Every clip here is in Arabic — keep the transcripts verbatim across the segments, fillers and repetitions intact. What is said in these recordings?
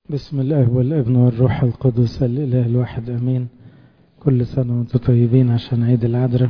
بسم الله والابن والروح القدس الإله الواحد أمين. كل سنة وانتم طيبين عشان عيد العذراء.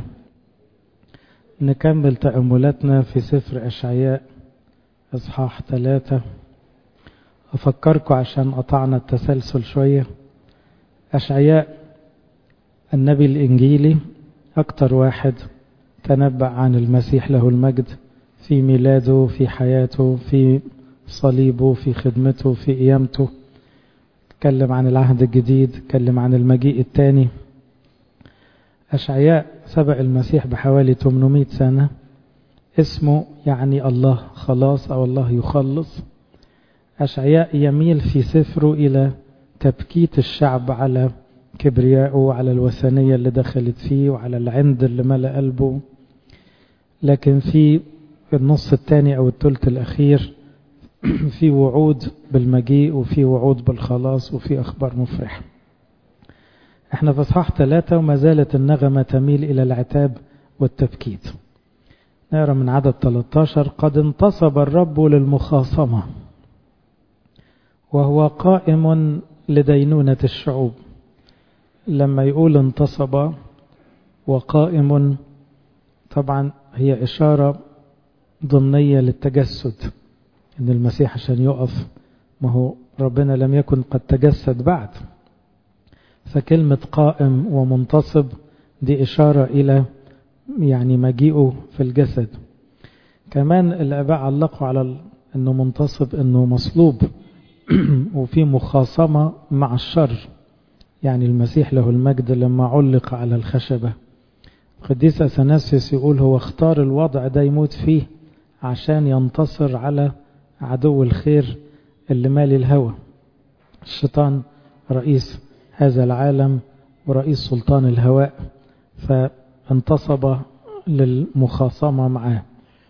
نكمل تأملاتنا في سفر أشعياء إصحاح ثلاثة. أفكركم عشان قطعنا التسلسل شوية. أشعياء النبي الإنجيلي أكتر واحد تنبأ عن المسيح له المجد في ميلاده، في حياته، في صليبه، في خدمته، في قيامته. تكلم عن العهد الجديد، تكلم عن المجيء الثاني. أشعياء سبق المسيح بحوالي ثمانمائة سنة. اسمه يعني الله خلاص أو الله يخلص. أشعياء يميل في سفره إلى تبكيت الشعب على كبريائه وعلى الوثنية اللي دخلت فيه وعلى العند اللي ملأ قلبه. لكن في النص الثاني أو الثلث الأخير في وعود بالمجيء وفي وعود بالخلاص وفي أخبار مفرحة. احنا في اصحاح ثلاثة وما زالت النغمة تميل إلى العتاب والتبكيت. نقرأ من عدد ثلاثة عشر: قد انتصب الرب للمخاصمة وهو قائم لدينونة الشعوب. لما يقول انتصب وقائم طبعا هي إشارة ضمنية للتجسد، إن المسيح عشان يقف، ما هو ربنا لم يكن قد تجسد بعد، فكلمة قائم ومنتصب دي إشارة إلى يعني مجيئه في الجسد. كمان الآباء علقوا على أنه منتصب أنه مصلوب وفي مخاصمة مع الشر، يعني المسيح له المجد لما علق على الخشبة. قديس أثناسيوس يقول هو اختار الوضع ده يموت فيه عشان ينتصر على عدو الخير اللي مالي الهوى. الشيطان رئيس هذا العالم ورئيس سلطان الهواء، فانتصب للمخاصمة معه.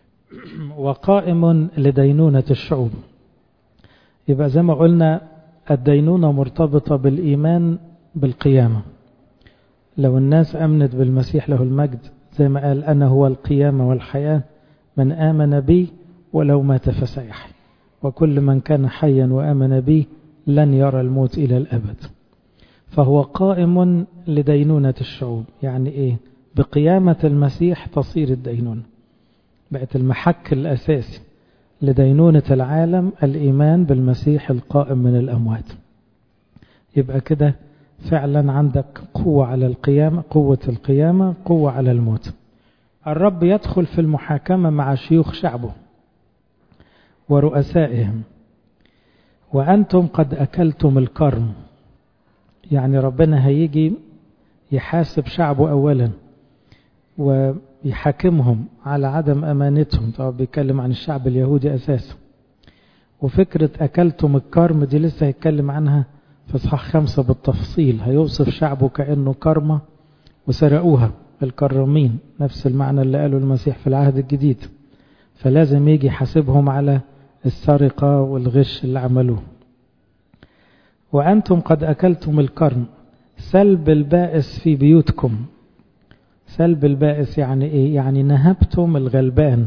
وقائم لدينونة الشعوب، يبقى زي ما قلنا الدينونة مرتبطة بالإيمان بالقيامة. لو الناس أمنت بالمسيح له المجد زي ما قال أنا هو القيامة والحياة، من آمن بي ولو مات فسيحيا، وكل من كان حيا وآمن بي لن يرى الموت إلى الأبد. فهو قائم لدينونة الشعوب. يعني إيه؟ بقيامة المسيح تصير الدينونة، بقت المحك الأساسي لدينونة العالم الإيمان بالمسيح القائم من الأموات. يبقى كده فعلا عندك قوة على القيامة، قوة القيامة، قوة على الموت. الرب يدخل في المحاكمة مع شيوخ شعبه ورؤسائهم. وأنتم قد أكلتم الكرم، يعني ربنا هيجي يحاسب شعبه أولا ويحاكمهم على عدم أمانتهم. طبعا بيتكلم عن الشعب اليهودي أساسا. وفكرة أكلتم الكرم دي لسه هيتكلم عنها في اصحاح خمسة بالتفصيل. هيوصف شعبه كأنه كرمة وسرقوها، الكرمين نفس المعنى اللي قاله المسيح في العهد الجديد. فلازم يجي يحاسبهم على السرقة والغش اللي عملوه. وأنتم قد أكلتم الكرم، سلب البائس في بيوتكم. سلب البائس يعني إيه؟ يعني نهبتم الغلبان،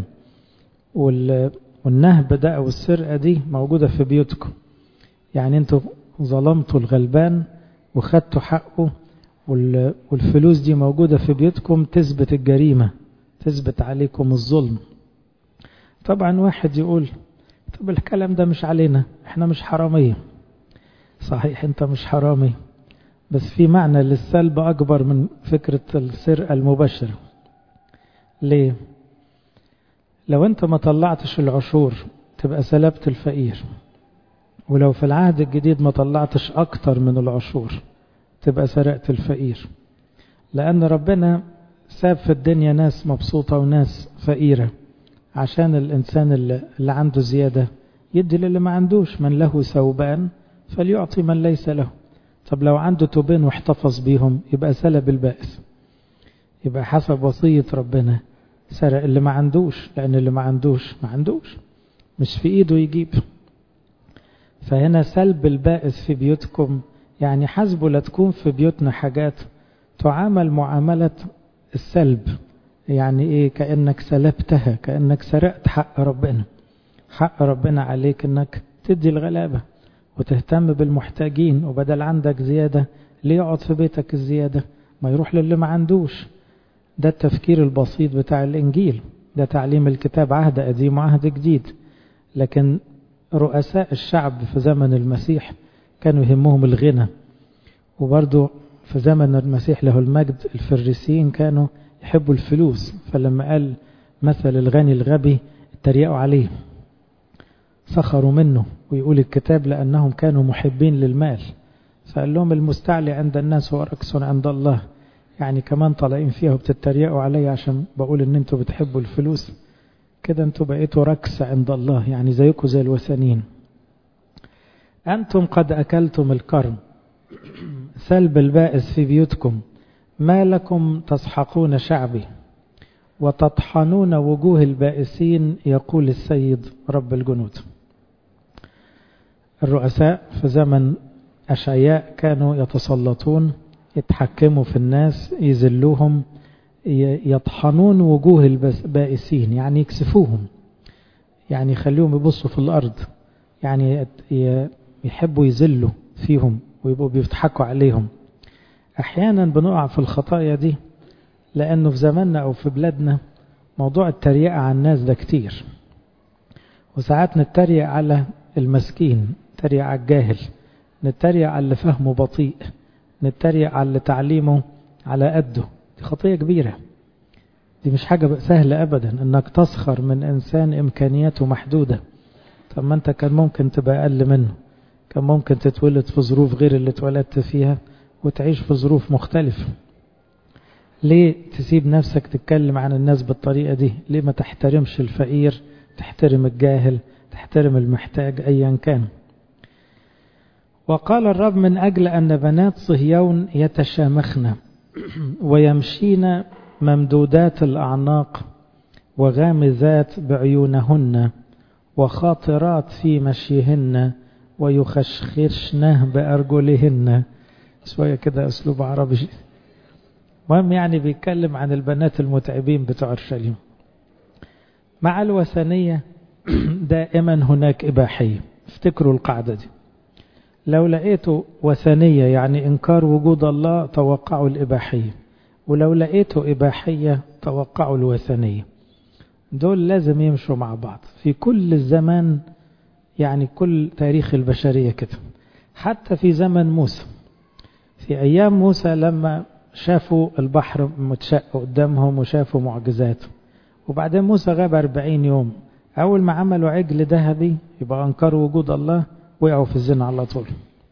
والنهب ده أو السرقة دي موجودة في بيوتكم. يعني أنتم ظلمتوا الغلبان وخدتوا حقه، والفلوس دي موجودة في بيوتكم تثبت الجريمة، تثبت عليكم الظلم. طبعا واحد يقول طب الكلام ده مش علينا، احنا مش حرامية. صحيح انت مش حرامي، بس في معنى للسلب اكبر من فكرة السرقة المباشرة. ليه؟ لو انت ما طلعتش العشور تبقى سلبت الفقير، ولو في العهد الجديد ما طلعتش اكتر من العشور تبقى سرقت الفقير. لان ربنا ساب في الدنيا ناس مبسوطة وناس فقيرة عشان الإنسان اللي عنده زيادة يدي للي ما عندوش. من له ثوبان فليعطي من ليس له. طب لو عنده توبين واحتفظ بيهم يبقى سلب البائس، يبقى حسب وصية ربنا سرق اللي ما عندوش، لأن اللي ما عندوش ما عندوش، مش في إيده يجيب. فهنا سلب البائس في بيوتكم، يعني حسبوا لا تكون في بيوتنا حاجات تعامل معاملة السلب. يعني ايه؟ كأنك سلبتها، كأنك سرقت حق ربنا. حق ربنا عليك انك تدي الغلابة وتهتم بالمحتاجين، وبدل عندك زيادة ليه يقعد في بيتك الزيادة؟ ما يروح للي ما عندوش. ده التفكير البسيط بتاع الإنجيل، ده تعليم الكتاب، عهد قديم وعهد جديد. لكن رؤساء الشعب في زمن المسيح كانوا يهمهم الغنى، وبرضو في زمن المسيح له المجد الفريسيين كانوا يحبوا الفلوس. فلما قال مثل الغني الغبي اتريقوا عليه، سخروا منه، ويقول الكتاب لأنهم كانوا محبين للمال. فقال لهم المستعلي عند الناس هو ركس عند الله. يعني كمان طالعين فيها وبتتريقوا علي عشان بقول ان انتوا بتحبوا الفلوس، كده انتوا بقيتوا ركس عند الله، يعني زيكم زي الوثنيين. أنتم قد أكلتم الكرم، سلب البائس في بيوتكم، ما لكم تسحقون شعبي وتطحنون وجوه البائسين، يقول السيد رب الجنود. الرؤساء في زمن أشعياء كانوا يتسلطون، يتحكموا في الناس، يذلوهم، يطحنون وجوه البائسين، يعني يكسفوهم، يعني يخليهم يبصوا في الأرض، يعني يحبوا يذلوا فيهم ويبقوا بيضحكوا عليهم. أحيانا بنقع في الخطايا دي لأنه في زماننا أو في بلادنا موضوع التريقة على الناس ده كتير، وساعات نتريق على المسكين، نتريق على الجاهل، نتريق على اللي فهمه بطيء، نتريق على اللي تعليمه على قده. دي خطية كبيرة، دي مش حاجة سهلة أبدا أنك تسخر من إنسان إمكانياته محدودة. طب ما أنت كان ممكن تبقى أقل منه، كان ممكن تتولد في ظروف غير اللي اتولدت فيها وتعيش في ظروف مختلفة. ليه تسيب نفسك تتكلم عن الناس بالطريقة دي؟ ليه ما تحترمش الفقير، تحترم الجاهل، تحترم المحتاج أيا كان؟ وقال الرب من أجل أن بنات صهيون يتشامخن ويمشين ممدودات الأعناق وغامزات بعيونهن وخاطرات في مشيهن ويخشخشنه بأرجلهن. شوية كده أسلوب عربي. مهم يعني بيتكلم عن البنات المتعبين بتوع اورشليم. مع الوثنية دائما هناك إباحية. افتكروا القاعدة دي، لو لقيتوا وثنية يعني إنكار وجود الله توقعوا الإباحية، ولو لقيتوا إباحية توقعوا الوثنية. دول لازم يمشوا مع بعض في كل الزمان، يعني كل تاريخ البشرية كده. حتى في زمن موسى، في أيام موسى لما شافوا البحر متشق قدامهم وشافوا معجزات، وبعدين موسى غاب أربعين يوم، أول ما عملوا عجل ذهبي يبقى أنكروا وجود الله، وقعوا في الزنا على طول.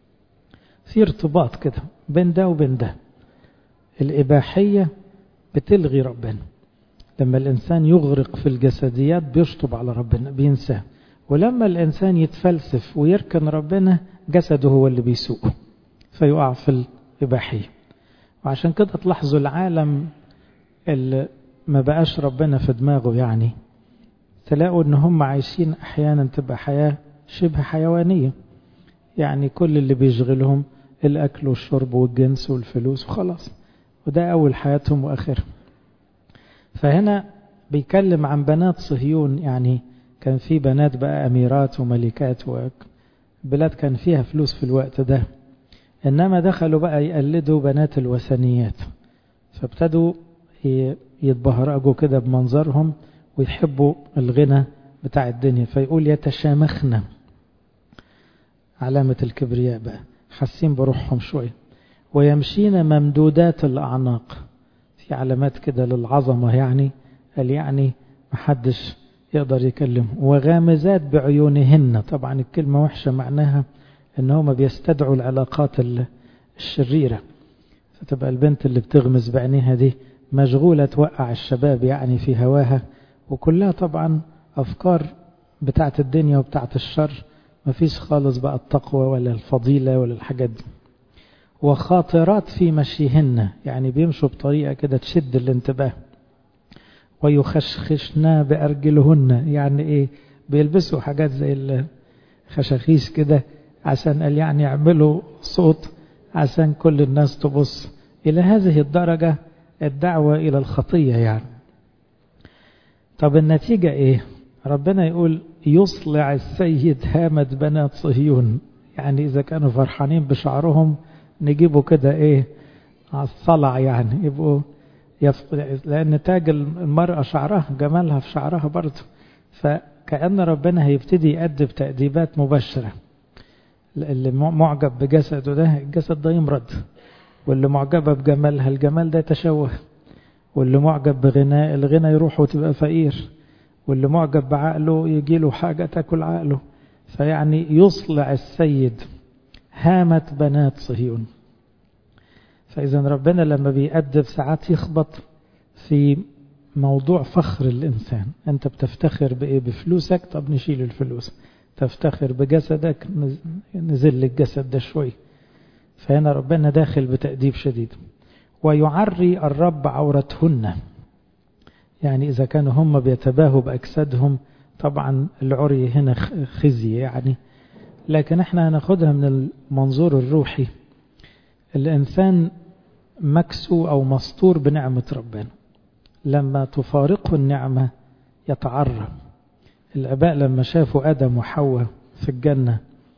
في ارتباط كده بين ده وبين ده. الإباحية بتلغي ربنا، لما الإنسان يغرق في الجسديات بيشطب على ربنا بينساه، ولما الإنسان يتفلسف ويركن ربنا جسده هو اللي بيسوقه فيقع في الإباحية. وعشان كده تلاحظوا العالم اللي ما بقاش ربنا في دماغه، يعني تلاقوا ان هم عايشين احيانا تبقى حياة شبه حيوانية، يعني كل اللي بيشغلهم الاكل والشرب والجنس والفلوس وخلاص، وده اول حياتهم واخرهم. فهنا بيكلم عن بنات صهيون، يعني كان في بنات بقى اميرات وملكات وبلاد كان فيها فلوس في الوقت ده، انما دخلوا بقى يقلدوا بنات الوثنيات، فابتدوا يتبهرجوا كده بمنظرهم ويحبوا الغنى بتاع الدنيا. فيقول يتشامخن، علامة الكبرياء بقى، حاسين بروحهم شوية. ويمشين ممدودات الأعناق، في علامات كده للعظمة، يعني قال يعني محدش يقدر يكلم. وغامزات بعيونهن، طبعا الكلمة وحشة معناها ان هم بيستدعوا العلاقات الشريرة، فتبقى البنت اللي بتغمز بعينيها دي مشغولة توقع الشباب يعني في هواها، وكلها طبعا أفكار بتاعت الدنيا وبتاعت الشر، مفيش خالص بقى التقوى ولا الفضيلة ولا الحاجات دي. وخاطرات في مشيهن، يعني بيمشوا بطريقة كده تشد الانتباه. ويخشخشنا بأرجلهن، يعني ايه؟ بيلبسوا حاجات زي الخشاخيش كده عشان قال يعني يعملوا صوت عشان كل الناس تبص. إلى هذه الدرجة الدعوة إلى الخطية يعني. طب النتيجة إيه؟ ربنا يقول يصلع السيد هامة بنات صهيون، يعني إذا كانوا فرحانين بشعرهم نجيبوا كده إيه على الصلع، يعني يبقوا يف... لأن تاج المرأة شعرها، جمالها في شعرها برضه. فكأن ربنا هيبتدي يأدب تأديبات مباشرة. اللي معجب بجسده ده الجسد ده يمرض، واللي معجبة بجمالها الجمال ده يتشوه، واللي معجب بغناء الغنى يروح وتبقى فقير، واللي معجب بعقله يجيله حاجة تاكل عقله. فيعني يصلع السيد هامة بنات صهيون. فإذا ربنا لما بيأدب ساعات يخبط في موضوع فخر الإنسان. أنت بتفتخر بإيه؟ بفلوسك، طب نشيل الفلوس. تفتخر بجسدك، نزل الجسد ده شوي. فهنا ربنا داخل بتأديب شديد. ويعري الرب عورتهن، يعني إذا كانوا هم بيتباهوا بأجسادهم طبعا العري هنا خزي يعني، لكن احنا هناخدها من المنظور الروحي. الإنسان مكسو أو مستور بنعمة ربنا، لما تفارقه النعمة يتعرى. الآباء لما شافوا آدم وحواء في الجنة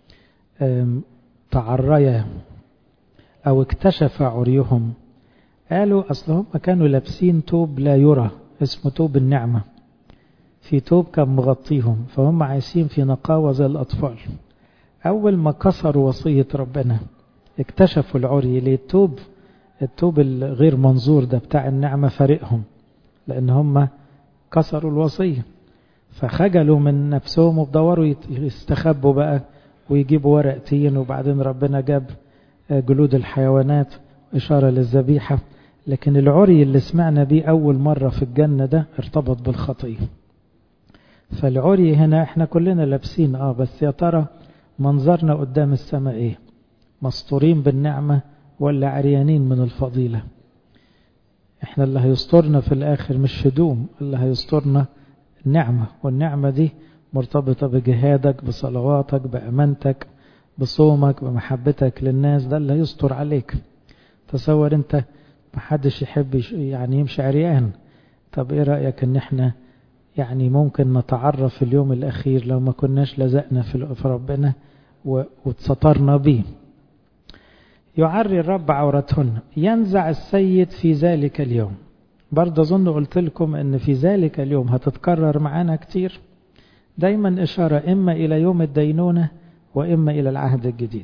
تعريا أو اكتشف عريهم، قالوا أصلهم كانوا لابسين توب لا يرى اسمه توب النعمة، في توب كان مغطيهم، فهم عايشين في نقاوة زي الأطفال. أول ما كسروا وصية ربنا اكتشفوا العري. ليه؟ التوب التوب الغير منظور ده بتاع النعمة فارقهم، لأن هم كسروا الوصية، فخجلوا من نفسهم وبدوروا يستخبوا بقى ويجيبوا ورق تين، وبعدين ربنا جاب جلود الحيوانات إشارة للذبيحة. لكن العري اللي سمعنا بيه أول مرة في الجنة ده ارتبط بالخطية. فالعري هنا احنا كلنا لابسين اه بس يا ترى منظرنا قدام السماء ايه؟ مستورين بالنعمة ولا عريانين من الفضيلة؟ احنا اللي هيسترنا في الآخر مش هدوم، اللي هيسترنا النعمة، والنعمة دي مرتبطة بجهادك، بصلواتك، بأمانتك، بصومك، بمحبتك للناس. ده اللي هيستر عليك. تصور انت محدش يحب يعني يمشي عريان. طب ايه رأيك ان احنا يعني ممكن نتعرف في اليوم الأخير لو ما كناش لزقنا في ربنا واتسطرنا به. يعري الرب عورتهن، ينزع السيد في ذلك اليوم. برضه أظن قلت لكم أن في ذلك اليوم هتتكرر معانا كتير، دايما إشارة إما إلى يوم الدينونة وإما إلى العهد الجديد.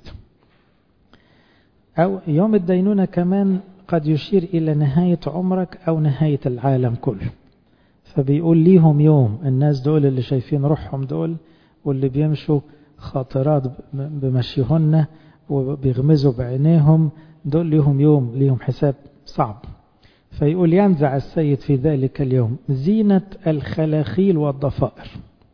أو يوم الدينونة كمان قد يشير إلى نهاية عمرك أو نهاية العالم كله. فبيقول ليهم يوم، الناس دول اللي شايفين روحهم دول واللي بيمشوا خاطرات بمشيهن وبيغمزوا بعينيهم، دول ليهم يوم، ليهم حساب صعب. فيقول ينزع السيد في ذلك اليوم زينة الخلاخيل والضفائر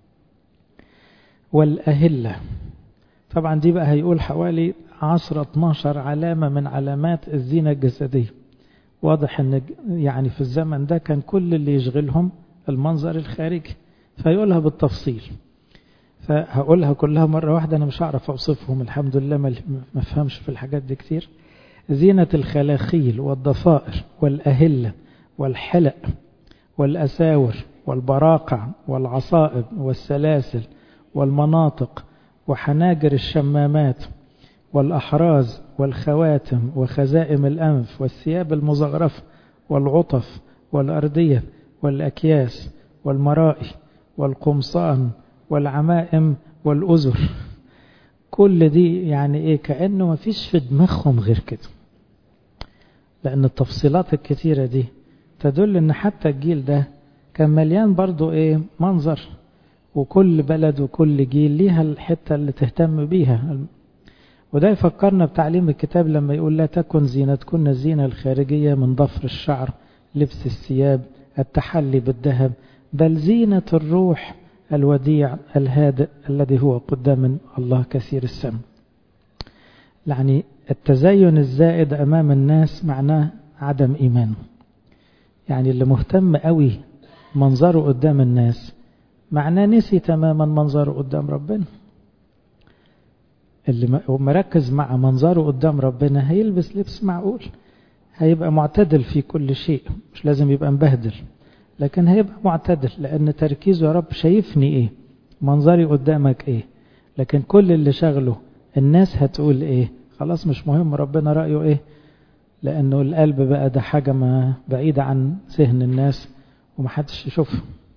والأهلة. طبعا دي بقى هيقول حوالي عشرة اتناشر علامة من علامات الزينة الجسدية. واضح ان يعني في الزمن ده كان كل اللي يشغلهم المنظر الخارجي، فيقولها بالتفصيل. فهقولها كلها مرة واحدة، أنا مش هعرف أوصفهم الحمد لله، ما فهمش في الحاجات دي كتير. زينة الخلاخيل والضفائر والأهلة والحلق والأساور والبراقع والعصائب والسلاسل والمناطق وحناجر الشمامات والأحراز والخواتم وخزائم الأنف والثياب المزغرفة والعطف والأردية والأكياس والمرائي والقمصان والعمائم والأزر. كل دي يعني إيه؟ كأنه ما فيش في دماغهم غير كده، لأن التفصيلات الكتيرة دي تدل أن حتى الجيل ده كان مليان برضو إيه؟ منظر. وكل بلد وكل جيل ليها الحتة اللي تهتم بيها. وده يفكرنا بتعليم الكتاب لما يقول لا تكن زينتكن الزينة الخارجية من ضفر الشعر، لبس الثياب، التحلي بالذهب، بل زينة الروح الوديع الهادئ الذي هو قدام الله كثير السم. يعني التزين الزائد أمام الناس معناه عدم إيمان. يعني اللي مهتم قوي منظره قدام الناس معناه نسي تماما منظره قدام ربنا. اللي مركز مع منظره قدام ربنا هيلبس لبس معقول، هيبقى معتدل في كل شيء، مش لازم يبقى مبهدل، لكن هيبقى معتدل لأن تركيزه يا رب شايفني إيه، منظري قدامك إيه. لكن كل اللي شغله الناس هتقول ايه؟ خلاص مش مهم ربنا رأيه ايه، لانه القلب بقى ده حاجة ما بعيدة عن ذهن الناس ومحدش يشوفها.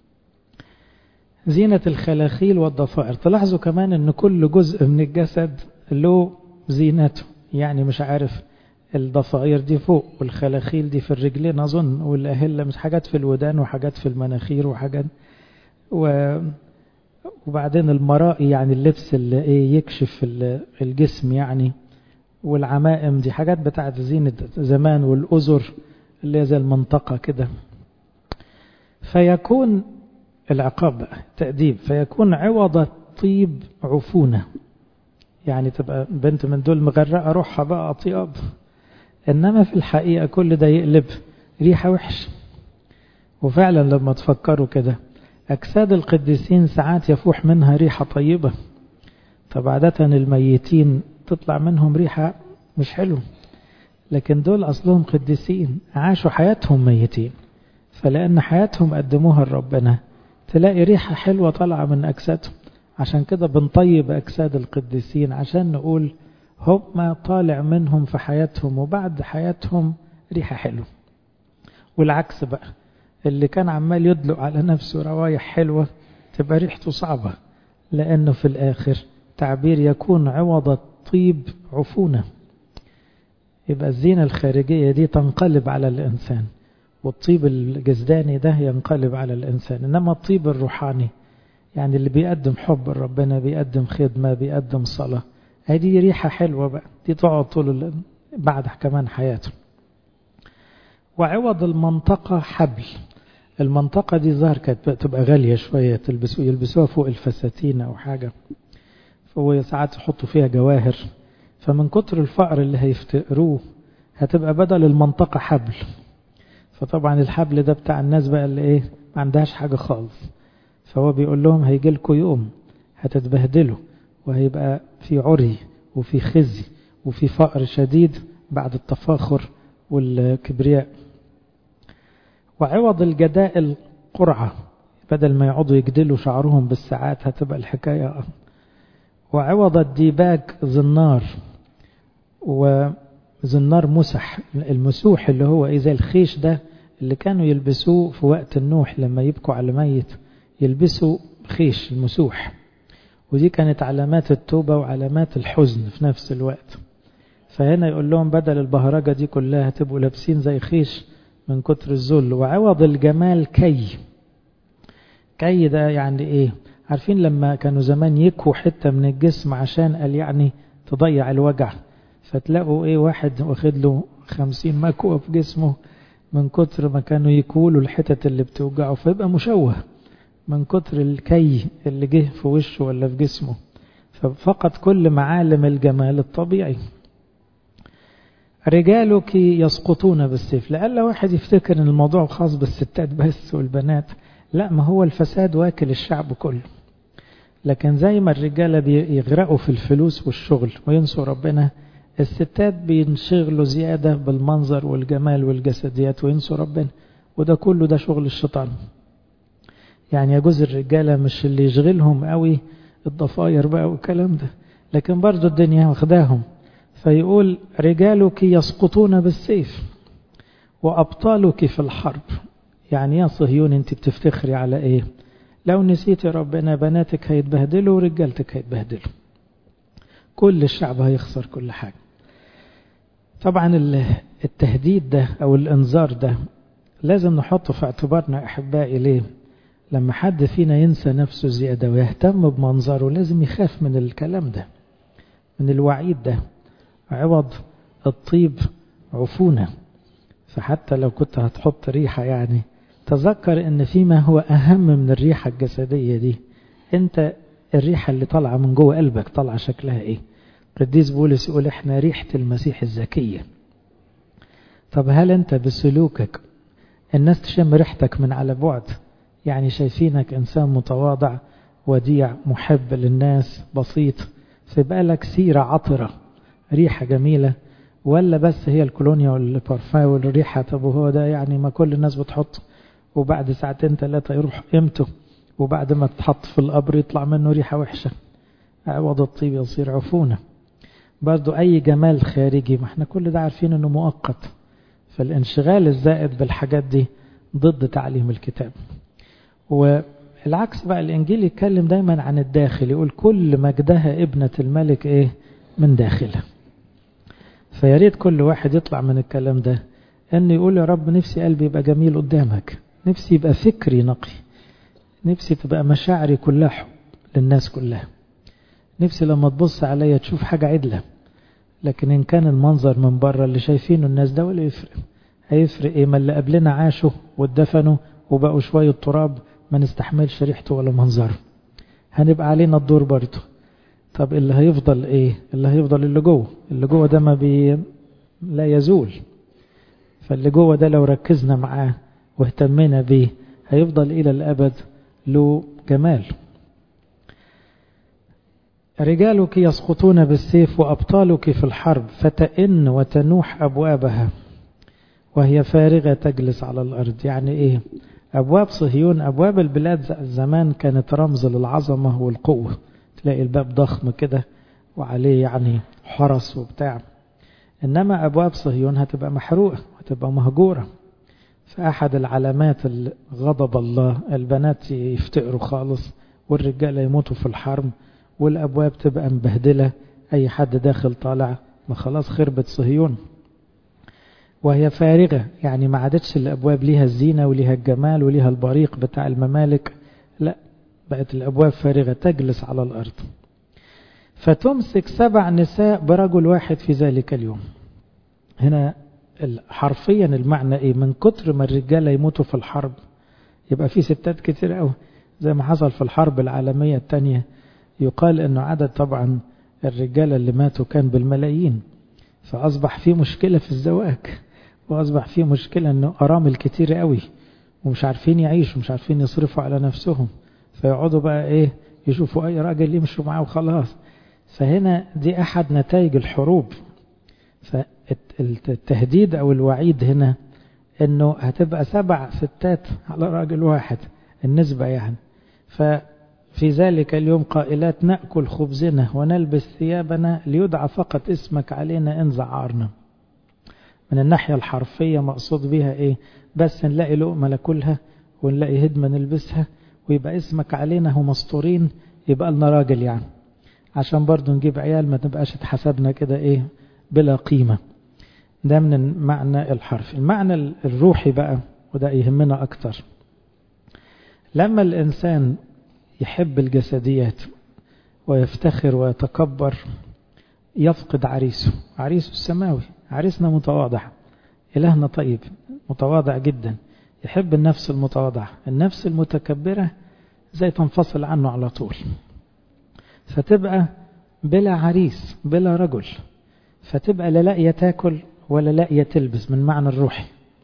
زينة الخلاخيل والضفائر. تلاحظوا كمان ان كل جزء من الجسد له زينته، يعني مش عارف الضفائر دي فوق والخلاخيل دي في الرجلين اظن، والاهله مش حاجات في الودان وحاجات في المناخير وحاجات و... وبعدين المرائي يعني اللبس اللي ايه يكشف الجسم يعني، والعمائم دي حاجات بتاعت زينة زمان، والأزر اللي زي المنطقة كده. فيكون العقاب بقى تأديب، فيكون عوض الطيب عفونة، يعني تبقى بنت من دول مغرقة روحها بقى أطياب، إنما في الحقيقة كل ده يقلب ريحة وحش. وفعلا لما تفكروا كده أجساد القديسين ساعات يفوح منها ريحة طيبة، طب عادة الميتين تطلع منهم ريحة مش حلو، لكن دول أصلهم قديسين عاشوا حياتهم ميتين، فلأن حياتهم قدموها لربنا تلاقي ريحة حلوة طالعة من أجسادهم. عشان كده بنطيب أجساد القديسين عشان نقول هم طالع منهم في حياتهم وبعد حياتهم ريحة حلوة. والعكس بقى، اللي كان عمال يدلق على نفسه روايح حلوة تبقى ريحته صعبة، لأنه في الآخر تعبير يكون عوض الطيب عفونة. يبقى الزينة الخارجية دي تنقلب على الإنسان، والطيب الجسداني ده ينقلب على الإنسان، إنما الطيب الروحاني يعني اللي بيقدم حب ربنا، بيقدم خدمة، بيقدم صلاة، هذه ريحة حلوة بقى، دي تقعد طول بعد كمان حياته. وعوض المنطقة حبل. المنطقة دي ظهر كانت تبقى غالية شوية، تلبسوا يلبسوها فوق الفساتين أو حاجة، فهو ساعات يحطوا فيها جواهر، فمن كتر الفقر اللي هيفتقروه هتبقى بدل المنطقة حبل. فطبعا الحبل ده بتاع الناس بقى اللي ايه ما عندهاش حاجة خالص، فهو بيقول لهم هيجي لكم يوم هتتبهدلوا وهيبقى في عري وفي خزي وفي فقر شديد بعد التفاخر والكبرياء. وعوض الجداء القرعة، بدل ما يقعدوا يجدلوا شعرهم بالساعات هتبقى الحكاية. وعوض الديباج زنار، وزنار مسح، المسوح اللي هو إذا الخيش ده اللي كانوا يلبسوه في وقت النوح لما يبكوا على ميت، يلبسوا خيش المسوح، ودي كانت علامات التوبة وعلامات الحزن في نفس الوقت. فهنا يقول لهم بدل البهرجة دي كلها تبقوا لابسين زي خيش من كتر الذل. وعوض الجمال كي. كي ده يعني ايه؟ عارفين لما كانوا زمان يكوا حتة من الجسم عشان قال يعني تضيع الوجع، فتلاقوا ايه واحد واخد له خمسين مكوة في جسمه من كتر ما كانوا يكولوا الحتة اللي بتوجعه، فيبقى مشوه من كتر الكي اللي جه في وشه ولا في جسمه، ففقد كل معالم الجمال الطبيعي. رجالك يسقطون بالسيف. لألا واحد يفتكر ان الموضوع خاص بالستات بس والبنات، لا، ما هو الفساد واكل الشعب كله. لكن زي ما الرجالة بيغرقوا في الفلوس والشغل وينسوا ربنا، الستات بينشغلوا زيادة بالمنظر والجمال والجسديات وينسوا ربنا، وده كله ده شغل الشيطان. يعني يجوز الرجالة مش اللي يشغلهم قوي الضفاير بقى والكلام ده، لكن برضو الدنيا واخداهم. فيقول رجالك يسقطون بالسيف وأبطالك في الحرب. يعني يا صهيون انت بتفتخري على ايه؟ لو نسيتي ربنا بناتك هيتبهدلوا ورجالتك هيتبهدلوا، كل الشعب هيخسر كل حاجة. طبعا التهديد ده او الانذار ده لازم نحطه في اعتبارنا احبائي. ليه؟ لما حد فينا ينسى نفسه زيادة ويهتم بمنظره لازم يخاف من الكلام ده، من الوعيد ده. عوض الطيب عفونة. فحتى لو كنت هتحط ريحة يعني تذكر ان فيما هو اهم من الريحة الجسدية دي، انت الريحة اللي طالعة من جوه قلبك طالعة شكلها ايه؟ قديس بولس يقول احنا ريحة المسيح الزكية. طب هل انت بسلوكك الناس تشم ريحتك من على بعد؟ يعني شايفينك انسان متواضع وديع محب للناس بسيط، فيبقى لك سيرة عطرة ريحة جميلة، ولا بس هي الكولونيا والبارفان والريحة؟ طب وهو ده يعني ما كل الناس بتحط وبعد ساعتين ثلاثة يروح قيمته، وبعد ما تحط في القبر يطلع منه ريحة وحشة. عوض الطيب يصير عفونة. برضو أي جمال خارجي، ما احنا كل ده عارفين أنه مؤقت، فالانشغال الزائد بالحاجات دي ضد تعليم الكتاب. والعكس بقى، الإنجيل يتكلم دايما عن الداخل، يقول كل مجدها ابنة الملك إيه؟ من داخلها. فياريت كل واحد يطلع من الكلام ده أنه يقول يا رب نفسي قلبي يبقى جميل قدامك، نفسي يبقى فكري نقي، نفسي تبقى مشاعري كلها حب للناس كلها، نفسي لما تبص عليا تشوف حاجة عدلة. لكن إن كان المنظر من بره اللي شايفينه الناس ده ولا يفرق، هيفرق إيه؟ ما اللي قبلنا عاشوا واتدفنوا وبقوا شوية تراب ما نستحملش ريحته ولا منظره، هنبقى علينا الدور برضه. طب اللي هيفضل إيه؟ اللي هيفضل اللي جوه، اللي جوه ده ما بي لا يزول. فاللي جوه ده لو ركزنا معاه واهتمينا بيه هيفضل إلى الأبد له جمال. رجالك يسقطون بالسيف وأبطالك في الحرب، فتئن وتنوح أبوابها وهي فارغة تجلس على الأرض. يعني إيه؟ أبواب صهيون، أبواب البلاد زمان كانت رمز للعظمة والقوة، تلاقي الباب ضخم كده وعليه يعني حرس وبتاع، إنما أبواب صهيون هتبقى محروقة وهتبقى مهجورة. فأحد العلامات غضب الله البنات يفتقروا خالص والرجال يموتوا في الحرب والأبواب تبقى مبهدلة، أي حد داخل طالع ما خلاص خربت صهيون. وهي فارغة يعني ما عادتش الأبواب ليها الزينة وليها الجمال وليها البريق بتاع الممالك، لا، بقت الأبواب فارغة تجلس على الأرض. فتمسك سبع نساء برجل واحد في ذلك اليوم. هنا حرفيا المعنى إيه؟ من كتر ما الرجال يموتوا في الحرب يبقى في ستات كتير قوي، زي ما حصل في الحرب العالمية الثانية. يقال أنه عدد طبعا الرجال اللي ماتوا كان بالملايين، فأصبح في مشكلة في الزواج، وأصبح في مشكلة أنه أرامل كتير قوي ومش عارفين يعيشوا، مش عارفين يصرفوا على نفسهم، فيقعدوا بقى إيه؟ يشوفوا أي راجل يمشوا معاه وخلاص. فهنا دي أحد نتائج الحروب. فالتهديد أو الوعيد هنا أنه هتبقى سبع ستات على راجل واحد، النسبة يعني. ففي ذلك اليوم قائلات نأكل خبزنا ونلبس ثيابنا ليدعى فقط اسمك علينا إن زعارنا. من الناحية الحرفية مقصود بها إيه؟ بس نلاقي لقمة لكلها ونلاقي هدمة نلبسها ويبقى اسمك علينا هو مستورين، يبقى لنا راجل يعني، عشان برضو نجيب عيال ما تبقاش اتحسبنا كده إيه بلا قيمة. ده من المعنى الحرفي. المعنى الروحي بقى وده يهمنا أكتر، لما الإنسان يحب الجسديات ويفتخر ويتكبر يفقد عريسه، عريسه السماوي. عريسنا متواضع، إلهنا طيب متواضع جدا، يحب النفس المتواضعة. النفس المتكبرة زي تنفصل عنه على طول، فتبقى بلا عريس بلا رجل، فتبقى لا لاقية تاكل ولا لاقية تلبس من معنى الروحي،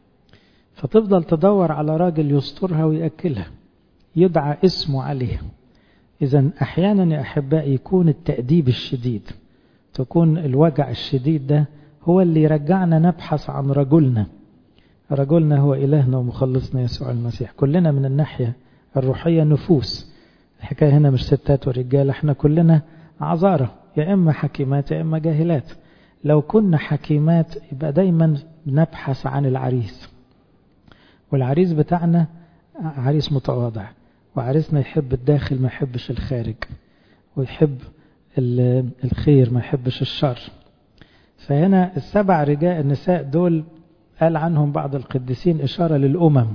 فتفضل تدور على راجل يسترها ويأكلها يدعى اسمه عليها. إذن أحيانا يا أحبائي يكون التأديب الشديد، تكون الوجع الشديد ده هو اللي يرجعنا نبحث عن رجلنا. رجلنا هو إلهنا ومخلصنا يسوع المسيح. كلنا من الناحية الروحية نفوس، الحكاية هنا مش ستات ورجال، احنا كلنا عذارة، يا إما حكيمات يا إما جاهلات. لو كنا حكيمات يبقى دايما نبحث عن العريس، والعريس بتاعنا عريس متواضع، وعريسنا يحب الداخل ما يحبش الخارج، ويحب الخير ما يحبش الشر. فهنا السبع رجال النساء دول قال عنهم بعض القديسين إشارة للأمم.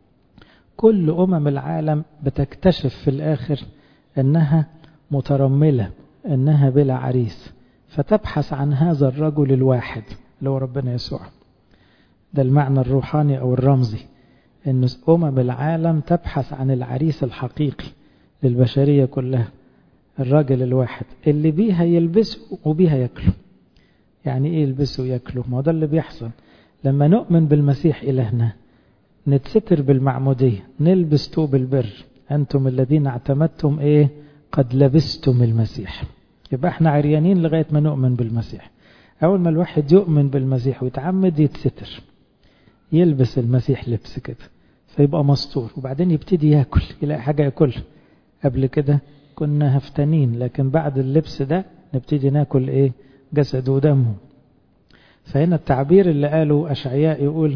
كل أمم العالم بتكتشف في الآخر أنها مترملة، أنها بلا عريس، فتبحث عن هذا الرجل الواحد اللي هو ربنا يسوع. ده المعنى الروحاني أو الرمزي، أن أمم العالم تبحث عن العريس الحقيقي للبشرية كلها، الراجل الواحد اللي بيها يلبسوا وبيها يأكلوا. يعني إيه يلبسوا ويأكلوا؟ ما ده اللي بيحصل لما نؤمن بالمسيح إلهنا، نتستر بالمعمودية، نلبس توب البر. أنتم الذين اعتمدتم إيه؟ قد لبستم المسيح. يبقى احنا عريانين لغاية ما نؤمن بالمسيح. أول ما الواحد يؤمن بالمسيح ويتعمد يتستر، يلبس المسيح لبس كده فيبقى مستور، وبعدين يبتدي يأكل، يلاقي حاجة يأكل. قبل كده كنا هفتانين، لكن بعد اللبس ده نبتدي نأكل إيه؟ جسده ودمه. فهنا التعبير اللي قاله أشعياء يقول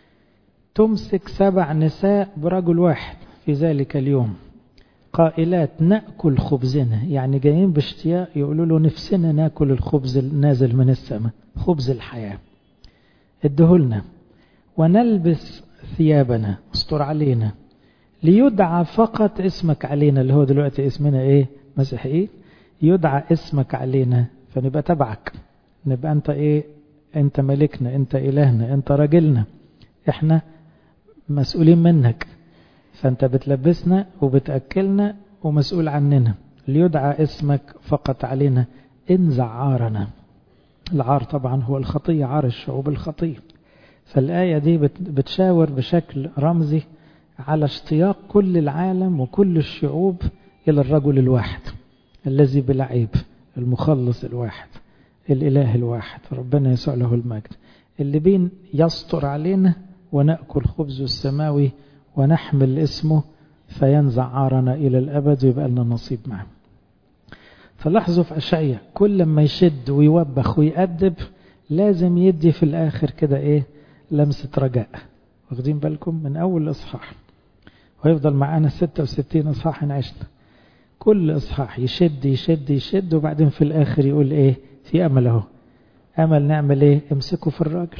تمسك سبع نساء برجل واحد في ذلك اليوم قائلات نأكل خبزنا، يعني جايين باشتياق يقولوا له نفسنا ناكل الخبز النازل من السماء، خبز الحياة ادهولنا، ونلبس ثيابنا استر علينا، ليدعى فقط اسمك علينا، اللي هو دلوقتي اسمنا ايه؟ مسيحيين. يدعى اسمك علينا فنبقى تبعك، نبقى انت ايه؟ انت ملكنا، انت الهنا، انت راجلنا، احنا مسؤولين منك، فانت بتلبسنا وبتأكلنا ومسؤول عننا. ليدعى اسمك فقط علينا، انزع عارنا. العار طبعا هو الخطية، عار الشعوب الخطية. فالآية دي بتشاور بشكل رمزي على اشتياق كل العالم وكل الشعوب إلى الرجل الواحد الذي بلا عيب، المخلص الواحد، الإله الواحد، ربنا يسوع له المجد، اللي بين يستر علينا ونأكل خبزه السماوي ونحمل اسمه فينزع عارنا إلى الأبد ويبقى لنا نصيب معه. فلاحظوا في أشعياء كل ما يشد ويوبخ ويأدب لازم يدي في الآخر كده إيه؟ لمسة رجاء. واخدين بالكم؟ من أول إصحاح ويفضل معانا ستة وستين إصحاح عشنا، كل إصحاح يشد يشد يشد وبعدين في الآخر يقول إيه؟ في أمل أهو. أمل نعمل إيه؟ امسكوا في الراجل.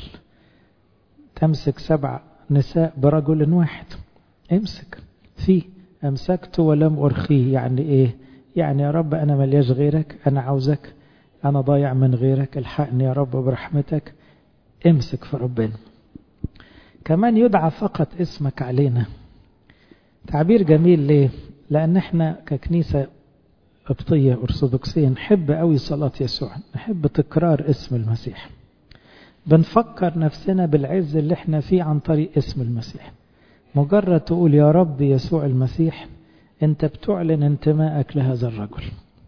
تمسك سبع نساء برجل واحد، امسك فيه. أمسكت ولم أرخيه، يعني إيه؟ يعني يا رب أنا ملياش غيرك، أنا عاوزك، أنا ضايع من غيرك، الحقني يا رب برحمتك. امسك في ربنا. كمان يدعى فقط اسمك علينا. تعبير جميل ليه؟ لأن احنا ككنيسة قبطية أرثوذكسية نحب قوي صلاة يسوع، نحب تكرار اسم المسيح، بنفكر نفسنا بالعز اللي احنا فيه عن طريق اسم المسيح. مجرد تقول يا رب يسوع المسيح انت بتعلن انتمائك لهذا الرجل،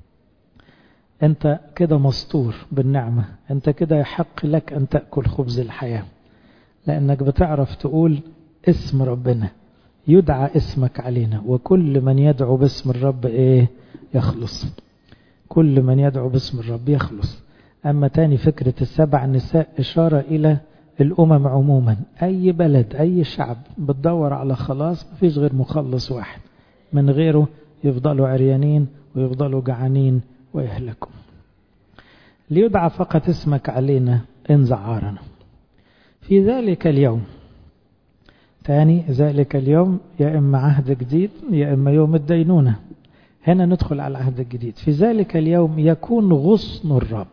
انت كده مستور بالنعمة، انت كده يحق لك ان تأكل خبز الحياة، لانك بتعرف تقول اسم ربنا. يدعى اسمك علينا، وكل من يدعو باسم الرب ايه؟ يخلص. كل من يدعو باسم الرب يخلص. اما تاني فكرة السبع نساء اشارة الى الامم عموما، اي بلد اي شعب بتدور على خلاص مفيش غير مخلص واحد، من غيره يفضلوا عريانين ويفضلوا جعانين ويهلكوا. ليدعى فقط اسمك علينا، انزع عارنا. في ذلك اليوم، تاني ذلك اليوم يا إما عهد جديد يا إما يوم الدينونة. هنا ندخل على العهد الجديد. في ذلك اليوم يكون غصن الرب.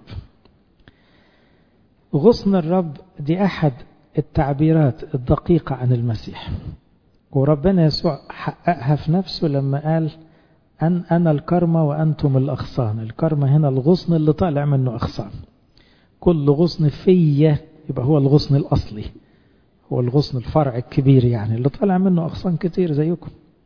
غصن الرب دي أحد التعبيرات الدقيقة عن المسيح، وربنا يسوع حققها في نفسه لما قال أن أنا الكرمة وأنتم الأغصان. الكرمة هنا الغصن اللي طالع منه أغصان. كل غصن فيه يبقى هو الغصن الأصلي، هو الغصن الفرع الكبير يعني اللي طالع منه أغصان كتير زيكم.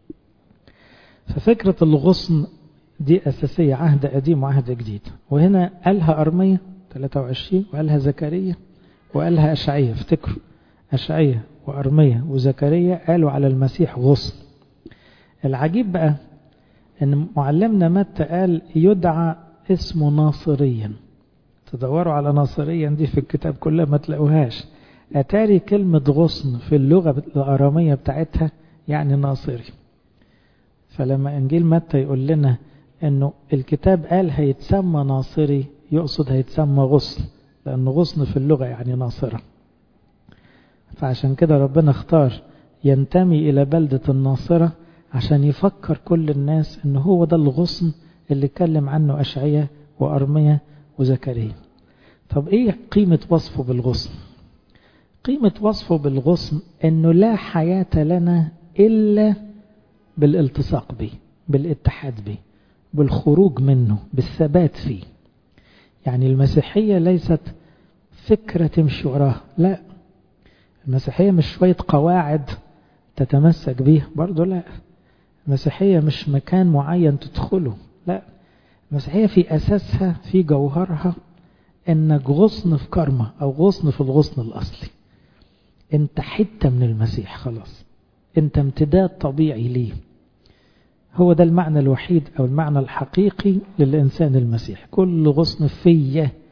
ففكرة الغصن دي أساسية، عهد قديم وعهد جديد. وهنا قالها أرمية ثلاثة وعشرين وقالها زكريا وقالها أشعية. افتكروا أشعية وأرمية وزكريا قالوا على المسيح غصن. العجيب بقى أن معلمنا متى قال يدعى اسمه ناصريا. تدوروا على ناصريا دي في الكتاب كلها ما تلاقوهاش. أتاري كلمة غصن في اللغة الأرامية بتاعتها يعني ناصري. فلما إنجيل متى يقول لنا أنه الكتاب قال هيتسمى ناصري، يقصد هيتسمى غصن، لأنه غصن في اللغة يعني ناصرة. فعشان كده ربنا اختار ينتمي إلى بلدة الناصرة عشان يفكر كل الناس أنه هو ده الغصن اللي اتكلم عنه أشعية وأرمية وزكريا. طب إيه قيمة وصفه بالغصن؟ قيمة وصفه بالغصن أنه لا حياة لنا إلا بالالتصاق به، بالاتحاد به، بالخروج منه، بالثبات فيه. يعني المسيحية ليست فكرة تمشي وراها، لا. المسيحية مش شوية قواعد تتمسك به برضو، لا. المسيحية مش مكان معين تدخله، لا. المسيحية في أساسها في جوهرها إنك غصن في كرمة أو غصن في الغصن الأصلي. أنت حتة من المسيح خلاص، أنت امتداد طبيعي ليه. هو ده المعنى الوحيد أو المعنى الحقيقي للإنسان المسيح. كل غصن فيه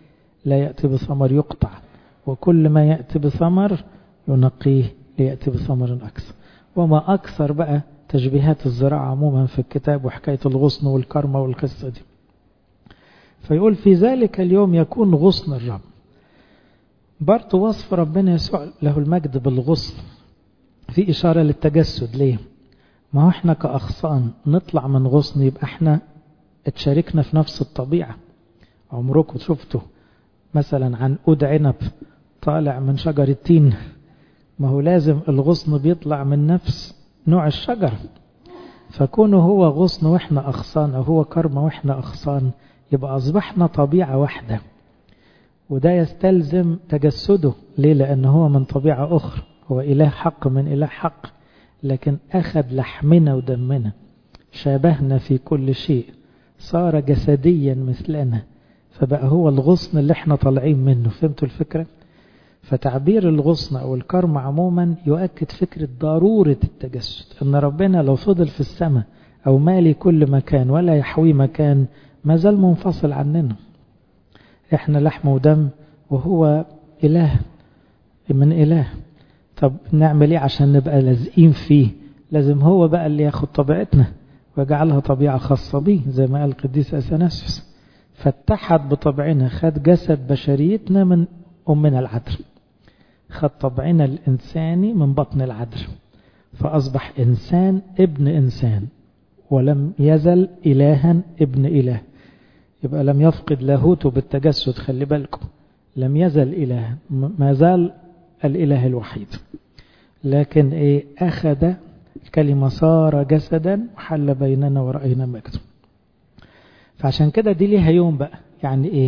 لا يأتي بثمر يقطع، وكل ما يأتي بثمر ينقيه ليأتي بثمر أكثر. وما أكثر بقى تشبيهات الزراعة عموما في الكتاب وحكاية الغصن والكرمة والقصة دي. فيقول في ذلك اليوم يكون غصن الرب. برضو وصف ربنا يسوع له المجد بالغصن في إشارة للتجسد. ليه؟ ما هو احنا كأغصان نطلع من غصن يبقى احنا اتشاركنا في نفس الطبيعة. عمركم شفتوا مثلا عنقود عنب طالع من شجر التين؟ ما هو لازم الغصن بيطلع من نفس نوع الشجر. فكونه هو غصن واحنا أغصان، أو هو كرمة واحنا أغصان، يبقى أصبحنا طبيعة واحدة. وده يستلزم تجسده. ليه؟ لأنه هو من طبيعة أخرى، هو إله حق من إله حق، لكن أخذ لحمنا ودمنا، شابهنا في كل شيء، صار جسديا مثلنا، فبقى هو الغصن اللي احنا طالعين منه. فهمتوا الفكرة؟ فتعبير الغصن أو الكرم عموما يؤكد فكرة ضرورة التجسد، أن ربنا لو فضل في السماء أو مالي كل مكان ولا يحوي مكان ما زال منفصل عننا. احنا لحم ودم وهو إله من إله. طب نعمل ايه عشان نبقى لازقين فيه؟ لازم هو بقى اللي ياخد طبيعتنا ويجعلها طبيعة خاصة به، زي ما قال القديس أثناسيوس، فاتحد بطبعنا، خد جسد بشريتنا من أمنا العذراء، خد طبعنا الإنساني من بطن العذراء، فأصبح إنسان ابن إنسان، ولم يزل إلها ابن إله. يبقى لم يفقد لاهوته بالتجسد، خلي بالكم، لم يزل إله، ما زال الإله الوحيد، لكن إيه؟ أخذ الكلمة صار جسدا وحل بيننا ورأينا مجده. فعشان كده دي ليها يوم بقى. يعني إيه؟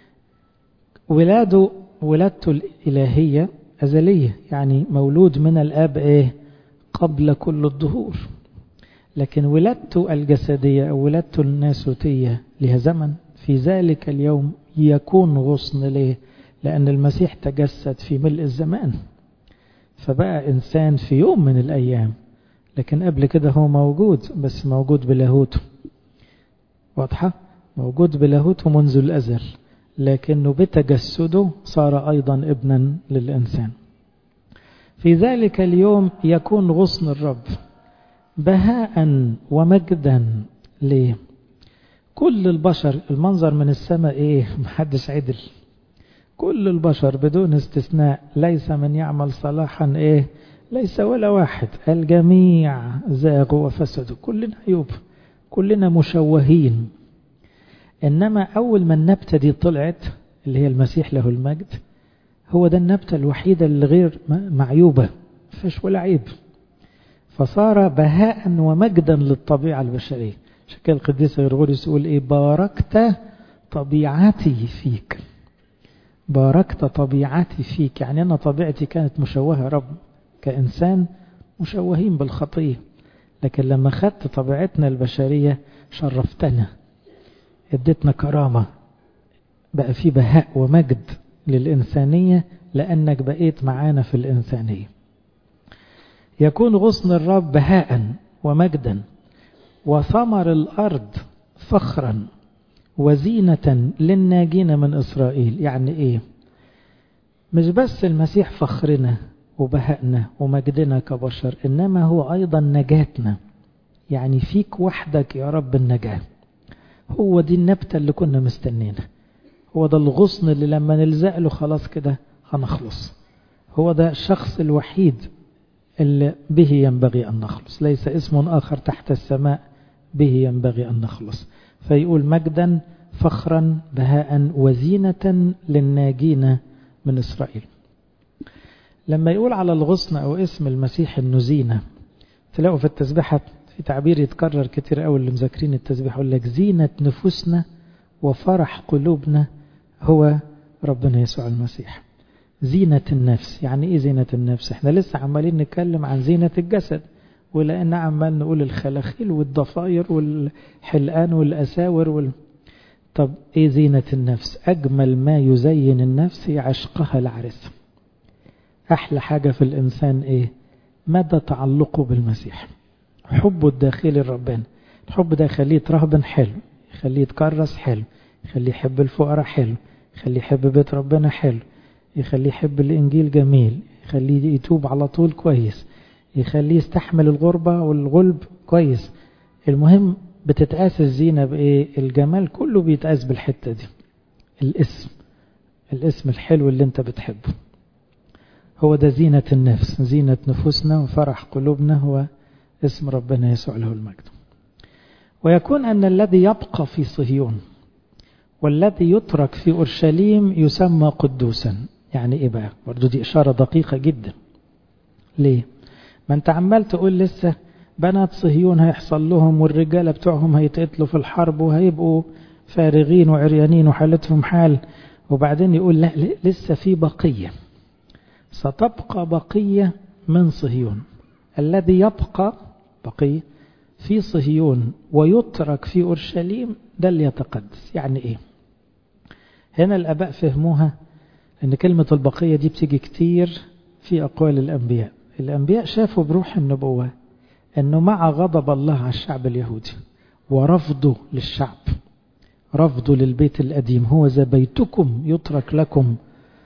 ولاده ولادته الإلهية أزلية، يعني مولود من الآب إيه؟ قبل كل الظهور. لكن ولادته الجسدية أو ولادته الناسوتية لها زمن. في ذلك اليوم يكون غصن. ليه؟ لأن المسيح تجسد في ملء الزمان، فبقى إنسان في يوم من الأيام، لكن قبل كده هو موجود، بس موجود بلاهوته. واضحة؟ موجود بلاهوته منذ الأزل، لكنه بتجسده صار أيضا ابنا للإنسان. في ذلك اليوم يكون غصن الرب بهاء ومجدا. ليه؟ كل البشر، المنظر من السماء ايه؟ محدش عدل، كل البشر بدون استثناء، ليس من يعمل صلاحا ايه؟ ليس ولا واحد، الجميع زاغوا وفسدوا، كلنا عيوب، كلنا مشوهين. انما اول ما النبتة دي طلعت اللي هي المسيح له المجد، هو ده النبتة الوحيدة اللي غير معيوبة، مفيش ولا عيب، فصار بهاء ومجدا للطبيعة البشرية. عشان كده القديس غرغوريوس يقول ايه؟ باركت طبيعتي فيك. باركت طبيعتي فيك، يعني أنا طبيعتي كانت مشوهة يا رب، كإنسان مشوهين بالخطية، لكن لما خدت طبيعتنا البشرية شرفتنا، اديتنا كرامة، بقى في بهاء ومجد للإنسانية لأنك بقيت معانا في الإنسانية. يكون غصن الرب بهاء ومجدا وثمر الأرض فخرا وزينة للناجين من إسرائيل. يعني إيه؟ مش بس المسيح فخرنا وبهأنا ومجدنا كبشر، إنما هو أيضا نجاتنا. يعني فيك وحدك يا رب النجاة. هو دي النبتة اللي كنا مستنينها، هو ده الغصن اللي لما نلزق له خلاص كده هنخلص. هو ده الشخص الوحيد اللي به ينبغي أن نخلص، ليس اسم آخر تحت السماء به ينبغي أن نخلص. فيقول مجدا فخرا بهاء وزينة للناجين من إسرائيل. لما يقول على الغصن أو اسم المسيح إنه زينة، تلاقوا في التسبيحة في تعبير يتكرر كتير قوي اللي مذاكرين التسبيح، يقول لك زينة نفوسنا وفرح قلوبنا هو ربنا يسوع المسيح. زينة النفس. يعني ايه زينة النفس؟ احنا لسه عمالين نتكلم عن زينة الجسد، ولأن عمال نقول الخلاخيل والضفائر والحلقان والأساور وال... طب ايه زينة النفس؟ أجمل ما يزين النفس عشقها العرس. أحلى حاجة في الإنسان ايه؟ مدى تعلقه بالمسيح، حبه الداخلي لربنا. الحب ده يخليه يترهبن حلو، يخليه يتكرس حلو، يخليه يحب الفقراء حلو، يخليه يحب بيت ربنا حلو، يخليه يحب الإنجيل جميل، يخليه يتوب على طول كويس، يخليه يستحمل الغربة والغلب كويس. المهم بتتقاس الزينة بإيه؟ الجمال كله بيتقاس بالحتة دي، الاسم الاسم الحلو اللي انت بتحبه، هو ده زينة النفس، زينة نفوسنا وفرح قلوبنا هو اسم ربنا يسوع له المجد. ويكون أن الذي يبقى في صهيون والذي يترك في أورشليم يسمى قدوسا. يعني إيه بقى؟ برضو دي إشارة دقيقة جدا. ليه؟ ما أنت عمال تقول لسه بنات صهيون هيحصل لهم والرجالة بتوعهم هيتقتلوا في الحرب وهيبقوا فارغين وعريانين وحالتهم حال، وبعدين يقول لا لسه في بقية، ستبقى بقية من صهيون. الذي يبقى بقية في صهيون ويترك في أورشليم ده اللي يتقدس. يعني إيه؟ هنا الآباء فهموها أن كلمة البقية دي بتيجي كتير في أقوال الأنبياء. الأنبياء شافوا بروح النبوة أنه مع غضب الله على الشعب اليهودي ورفضه للشعب، رفضه للبيت القديم، هو ذا بيتكم يترك لكم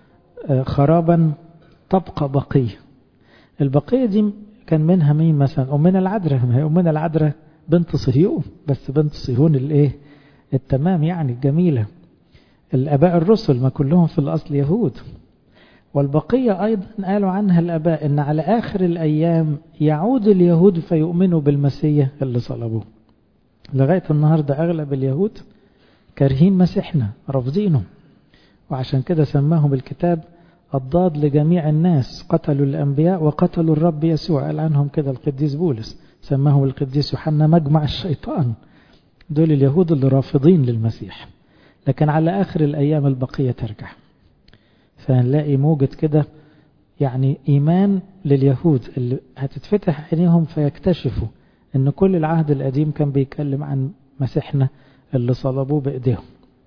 خرابا تبقى بقية. البقية دي كان منها مين مثلا؟ أمنا العذراء. ما هي أمنا العذراء بنت صهيون، بس بنت صهيون الايه التمام يعني الجميلة. الآباء الرسل ما كلهم في الأصل يهود. والبقية أيضا قالوا عنها الآباء إن على آخر الأيام يعود اليهود فيؤمنوا بالمسيح اللي صلبوه. لغاية النهاردة أغلب اليهود كارهين مسيحنا، رافضينه، وعشان كده سماهم الكتاب الضاد لجميع الناس، قتلوا الأنبياء وقتلوا الرب يسوع. قال عنهم كده القديس بولس، سماهم القديس يوحنا مجمع الشيطان. دول اليهود اللي رافضين للمسيح. لكن على آخر الأيام البقية ترجع، فنلاقي موجة كده يعني إيمان لليهود اللي هتتفتح عينيهم فيكتشفوا أن كل العهد القديم كان بيتكلم عن مسيحنا اللي صلبوه بإيديهم.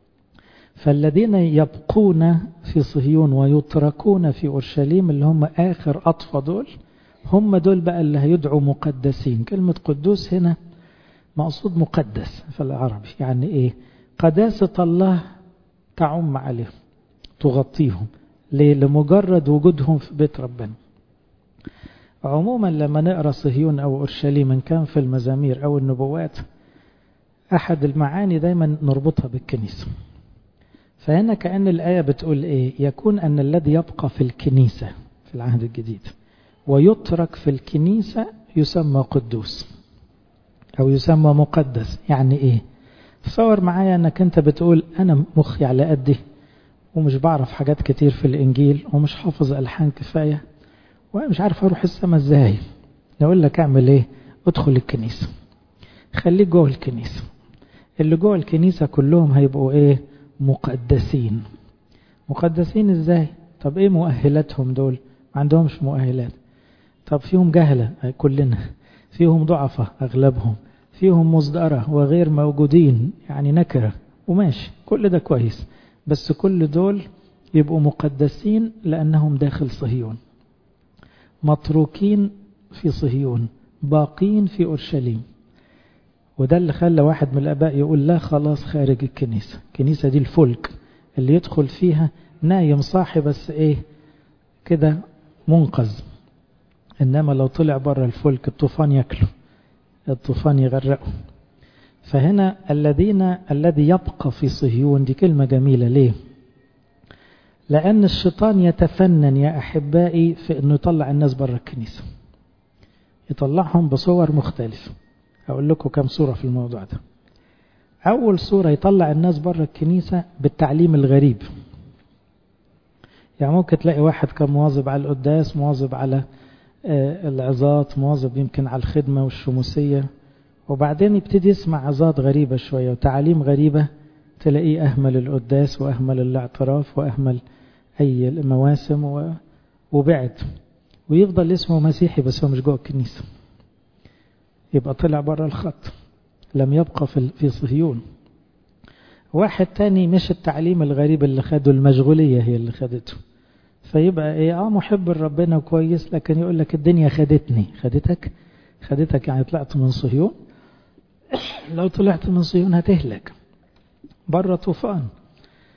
فالذين يبقون في صهيون ويتركون في أورشليم اللي هم آخر أطفى دول، هم دول بقى اللي هيدعوا مقدسين. كلمة قدوس هنا مقصود مقدس في العربي. يعني إيه؟ قداسة الله تعم عليهم، تغطيهم. ليه؟ لمجرد وجودهم في بيت ربنا. عموما لما نقرأ صهيون أو أورشليم إن كان في المزامير أو النبوات، أحد المعاني دايما نربطها بالكنيسة. فهنا كأن الآية بتقول إيه؟ يكون أن الذي يبقى في الكنيسة في العهد الجديد ويترك في الكنيسة يسمى قدوس أو يسمى مقدس. يعني إيه؟ تصور معايا أنك أنت بتقول أنا مخي على قدي ومش بعرف حاجات كتير في الإنجيل ومش حافظ ألحان كفاية ومش عارف أروح السما إزاي. نقول لك أعمل إيه؟ ادخل الكنيسة، خليك جوه الكنيسة. اللي جوه الكنيسة كلهم هيبقوا إيه؟ مقدسين. مقدسين إزاي؟ طب إيه مؤهلاتهم دول؟ ما عندهمش مؤهلات. طب فيهم جهلة كلنا، فيهم ضعفة أغلبهم، فيهم مصدرة وغير موجودين يعني نكرة وماشي، كل ده كويس. بس كل دول يبقوا مقدسين لأنهم داخل صهيون، متروكين في صهيون، باقين في أورشليم. وده اللي خلى واحد من الآباء يقول لا خلاص خارج الكنيسة. الكنيسة دي الفلك اللي يدخل فيها نايم صاحي بس إيه كده منقذ، إنما لو طلع بره الفلك الطوفان يأكله، الطوفان يغرقه. فهنا الذين الذي يبقى في صهيون دي كلمة جميلة. ليه؟ لأن الشيطان يتفنن يا أحبائي في أنه يطلع الناس بره الكنيسة، يطلعهم بصور مختلفة. أقول لكم كم صورة في الموضوع ده. أول صورة يطلع الناس بره الكنيسة بالتعليم الغريب. يعني ممكن تلاقي واحد كان مواظب على القداس، مواظب على العظات، مواظب يمكن على الخدمة والشموسية، وبعدين يبتدي يسمع عظات غريبة شوية وتعليم غريبة، تلاقيه أهمل القداس وأهمل الاعتراف وأهمل أي مواسم وبعد، ويفضل اسمه مسيحي بس هو مش جوه الكنيسة، يبقى طلع بره الخط، لم يبقى في صهيون. واحد تاني مش التعليم الغريب اللي خده، المشغولية هي اللي خدته، فيبقى ايه اه محب ربنا وكويس، لكن يقول لك الدنيا خدتني. خدتك خدتك يعني طلعت من صهيون. لو طلعت من صهيون هتهلك بره طوفان.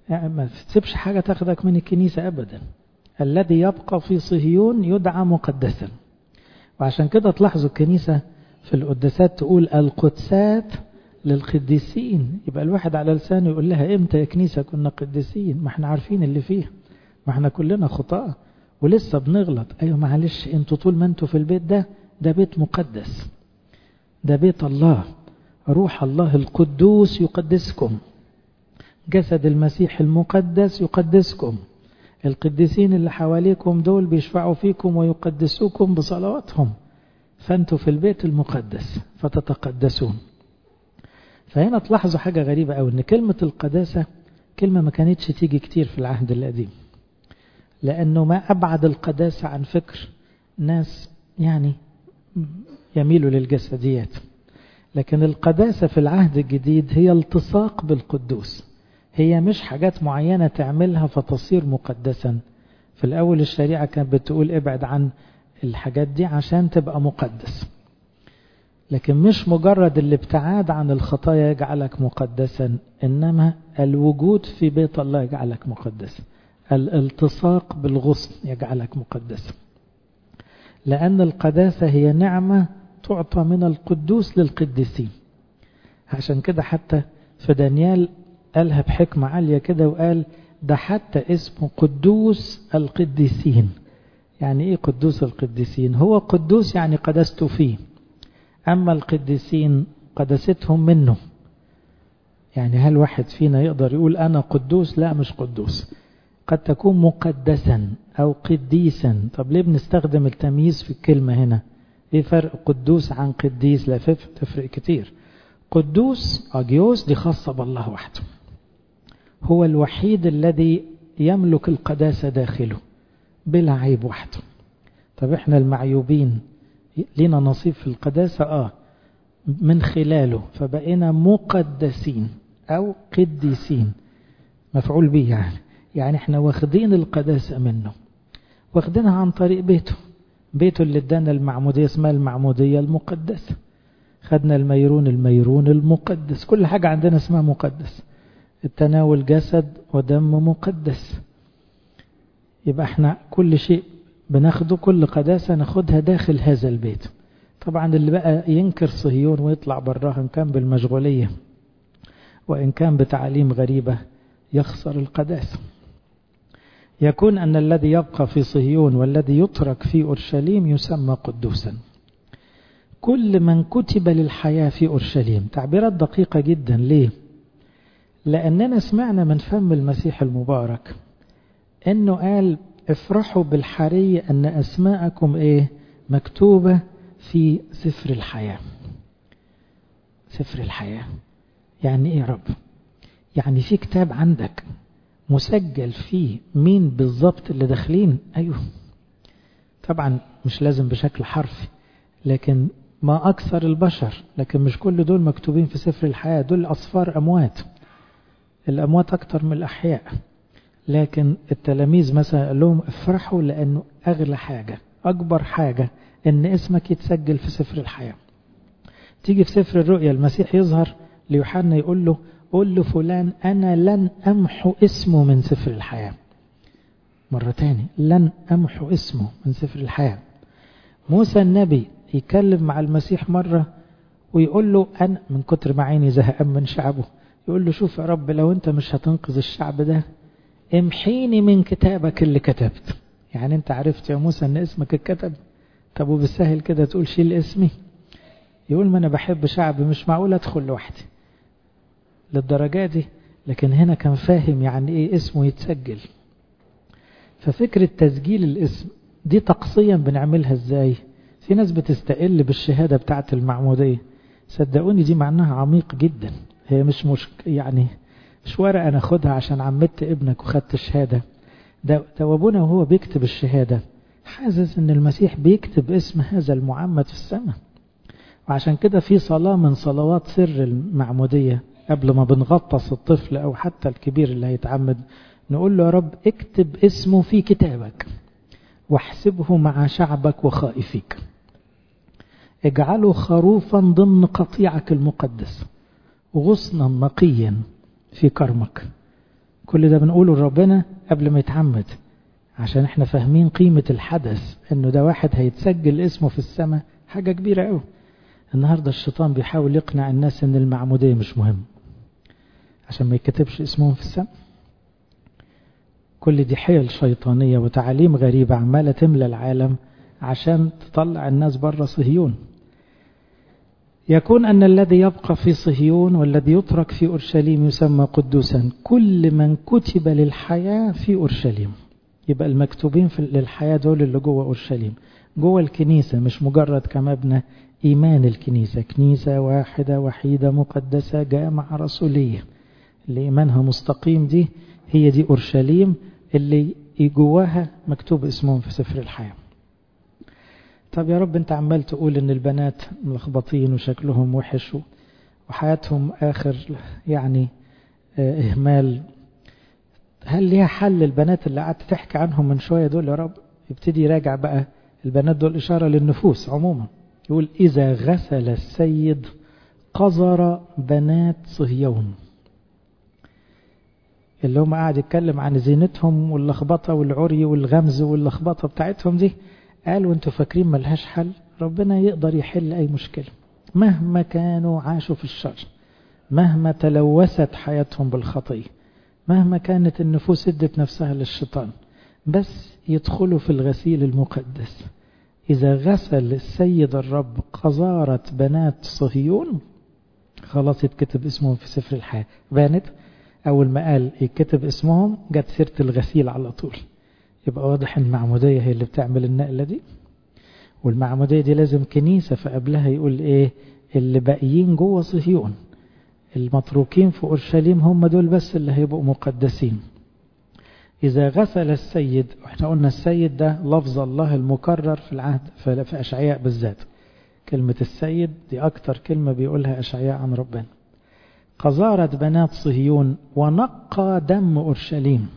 يعني ما تسيبش حاجة تاخدك من الكنيسة أبدا. الذي يبقى في صهيون يدعى مقدسا. وعشان كده تلاحظوا الكنيسة في القداسات تقول القدسات للقديسين. يبقى الواحد على لسانه يقول لها امتى يا كنيسة كنا قديسين؟ ما احنا عارفين اللي فيها، ما احنا كلنا خطاء ولسه بنغلط. ايوه معلش، انتوا طول ما انتوا في البيت ده ده بيت مقدس، ده بيت الله، روح الله القدوس يقدسكم، جسد المسيح المقدس يقدسكم، القديسين اللي حواليكم دول بيشفعوا فيكم ويقدسوكم بصلواتهم، فانتوا في البيت المقدس فتتقدسون. فهنا تلاحظوا حاجة غريبة أوي، ان كلمة القداسة كلمة ما كانتش تيجي كتير في العهد القديم، لأنه ما أبعد القداسة عن فكر ناس يعني يميلوا للجسديات. لكن القداسة في العهد الجديد هي التصاق بالقدوس، هي مش حاجات معينة تعملها فتصير مقدسا. في الأول الشريعة كانت بتقول ابعد عن الحاجات دي عشان تبقى مقدس، لكن مش مجرد الابتعاد عن الخطايا يجعلك مقدسا، إنما الوجود في بيت الله يجعلك مقدسا، الالتصاق بالغصن يجعلك مقدسا. لأن القداسة هي نعمة تعطى من القدوس للقديسين. عشان كده حتى في دانيال قالها بحكمة عالية كده وقال ده حتى اسمه قدوس القديسين. يعني ايه قدوس القديسين؟ هو قدوس يعني قدسته فيه، أما القديسين قدستهم منه. يعني هل واحد فينا يقدر يقول أنا قدوس؟ لا، مش قدوس. قد تكون مقدسا أو قديسا. طب ليه بنستخدم التمييز في الكلمة هنا؟ ايه فرق قدوس عن قديس؟ لا تفرق كتير. قدوس أجيوس دي خاصة بالله وحده، هو الوحيد الذي يملك القداسة داخله بلا عيب وحده. طب احنا المعيوبين لنا نصيب في القداسة آه من خلاله، فبقينا مقدسين أو قديسين، مفعول به يعني. يعني احنا واخدين القداسة منه، واخدينها عن طريق بيته، بيته اللي ادانا المعمودية اسمها المعمودية المقدسة. خدنا الميرون، الميرون المقدس، كل حاجة عندنا اسمها مقدس. التناول جسد ودم مقدس. يبقى احنا كل شيء بناخده، كل قداسة ناخدها داخل هذا البيت. طبعا اللي بقى ينكر صهيون ويطلع براها إن كان بالمشغولية وإن كان بتعاليم غريبة يخسر القداسة. يكون أن الذي يبقى في صهيون والذي يترك في أورشليم يسمى قدوسا. كل من كتب للحياة في أورشليم. تعبيرات دقيقة جدا. ليه؟ لأننا سمعنا من فم المسيح المبارك أنه قال افرحوا بالحري أن أسماءكم إيه؟ مكتوبة في سفر الحياة. سفر الحياة يعني إيه يا رب؟ يعني في كتاب عندك مسجل فيه مين بالضبط اللي داخلين؟ أيوه طبعا مش لازم بشكل حرفي، لكن ما أكثر البشر، لكن مش كل دول مكتوبين في سفر الحياة. دول أصفار أموات، الأموات أكتر من الأحياء. لكن التلاميذ مثلا قال لهم افرحوا لأنه أغلى حاجة، أكبر حاجة إن اسمك يتسجل في سفر الحياة. تيجي في سفر الرؤيا المسيح يظهر ليوحنا يقول له قول له فلان أنا لن أمحو اسمه من سفر الحياة. مرة تاني لن أمحو اسمه من سفر الحياة. موسى النبي يكلم مع المسيح مرة ويقول له أنا من كتر ما عيني زهقان من شعبه، يقول له شوف يا رب لو أنت مش هتنقذ الشعب ده امحيني من كتابك اللي كتبت. يعني أنت عرفت يا موسى أن اسمك اتكتب؟ طب وبالسهل كده تقول شيل اسمي؟ يقول ما أنا بحب شعبي، مش معقول أدخل لوحدي للدرجة دي. لكن هنا كان فاهم يعني إيه اسمه يتسجل. ففكرة تسجيل الاسم دي تقصيا بنعملها إزاي؟ في ناس بتستقل بالشهادة بتاعت المعمودية، صدقوني دي معناها عميق جدا. هي مش مش يعني مش ورقة أنا أخدها عشان عمدت ابنك وخدت شهادة. ده وابونا وهو بيكتب الشهادة حاسس ان المسيح بيكتب اسم هذا المعمد في السماء. وعشان كده في صلاة من صلوات سر المعمودية قبل ما بنغطس الطفل أو حتى الكبير اللي هيتعمد نقول له يا رب اكتب اسمه في كتابك واحسبه مع شعبك وخائفيك، اجعله خروفا ضمن قطيعك المقدس وغصنا نقيا في كرمك. كل ده بنقوله لربنا قبل ما يتعمد، عشان احنا فاهمين قيمة الحدث، انه ده واحد هيتسجل اسمه في السماء، حاجة كبيرة قوي. النهاردة الشيطان بيحاول يقنع الناس ان المعمودية مش مهم عشان ما يكتبش اسمهم في السماء. كل دي حيل شيطانية وتعاليم غريبة عمالة تملى العالم عشان تطلع الناس بره صهيون. يكون أن الذي يبقى في صهيون والذي يترك في أورشليم يسمى قدوسا، كل من كتب للحياة في أورشليم. يبقى المكتوبين في للحياة دول اللي جوه أورشليم، جوه الكنيسة، مش مجرد كمبنى إيمان الكنيسة، كنيسة واحدة وحيدة مقدسة جامعة رسولية اللي إيمانها مستقيم، دي هي دي أورشليم اللي جواها مكتوب اسمهم في سفر الحياة. طب يا رب انت عمال تقول ان البنات ملخبطين وشكلهم وحش وحياتهم آخر يعني إهمال، هل ليها حل البنات اللي قعدت تحكي عنهم من شوية دول يا رب؟ يبتدي يراجع بقى البنات دول إشارة للنفوس عموما. يقول إذا غسل السيد قذر بنات صهيون، اللي هم قاعد يتكلم عن زينتهم واللخبطة والعري والغمز واللخبطة بتاعتهم دي، قال وانتوا فاكرين ملهاش حل؟ ربنا يقدر يحل أي مشكلة مهما كانوا عاشوا في الشر، مهما تلوثت حياتهم بالخطية، مهما كانت النفوس ادت نفسها للشيطان، بس يدخلوا في الغسيل المقدس. إذا غسل السيد الرب قذارة بنات صهيون خلاص يتكتب اسمهم في سفر الحياة. بانت أول ما قال يتكتب اسمهم جت سيرة الغسيل على طول. يبقى واضح المعمودية هي اللي بتعمل النقلة دي، والمعمودية دي لازم كنيسة، فقبلها يقول ايه؟ اللي باقيين جوه صهيون المتروكين في أورشليم هم دول بس اللي هيبقوا مقدسين. إذا غسل السيد، احنا قلنا السيد ده لفظ الله المكرر في العهد في أشعياء بالذات، كلمة السيد دي أكتر كلمة بيقولها أشعياء عن ربنا. قذارة بنات صهيون ونقى دم أورشليم.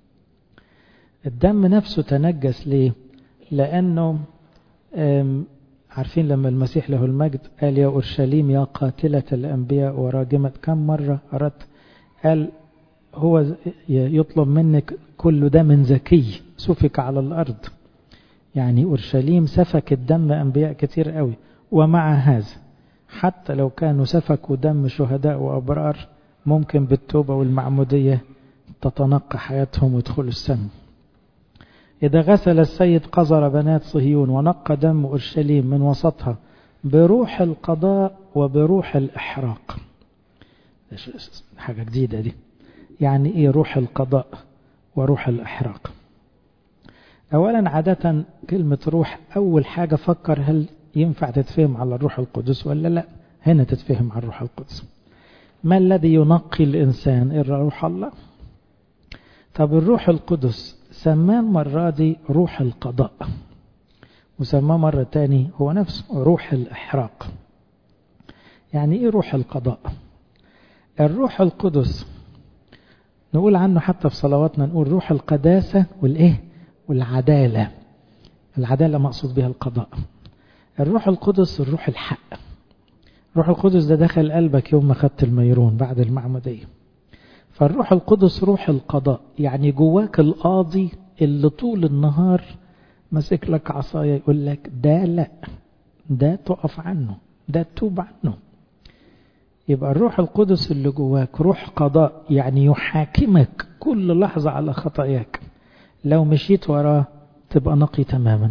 الدم نفسه تنجس ليه؟ لأنه عارفين لما المسيح له المجد قال يا أورشليم يا قاتلة الأنبياء وراجمة، كم مرة أردت؟ قال هو يطلب منك كل دم زكي سفك على الأرض. يعني أورشليم سفك الدم أنبياء كتير قوي، ومع هذا حتى لو كانوا سفكوا دم شهداء وأبرار ممكن بالتوبة والمعمودية تتنقى حياتهم ويدخلوا السماء. إذا غسل السيد قذر بنات صهيون ونقى دم أورشليم من وسطها بروح القضاء وبروح الإحراق. حاجة جديدة دي. يعني إيه روح القضاء وروح الإحراق؟ أولا عادة كلمة روح أول حاجة فكر هل ينفع تتفهم على الروح القدس ولا لا؟ هنا تتفهم على الروح القدس. ما الذي ينقي الإنسان؟ إلا روح الله. طب الروح القدس سماه مرة دي روح القضاء، وسماه مرة تاني هو نفسه روح الإحراق. يعني إيه روح القضاء؟ الروح القدس نقول عنه حتى في صلواتنا نقول روح القداسة والإيه؟ والعدالة. العدالة مقصود بها القضاء. الروح القدس الروح الحق. الروح القدس ده دخل قلبك يوم ما خدت الميرون بعد المعمودية. فالروح القدس روح القضاء، يعني جواك القاضي اللي طول النهار مسك لك عصاية يقول لك ده لا، ده تقف عنه، ده توب عنه. يبقى الروح القدس اللي جواك روح قضاء، يعني يحاكمك كل لحظة على خطاياك. لو مشيت وراه تبقى نقي تماما.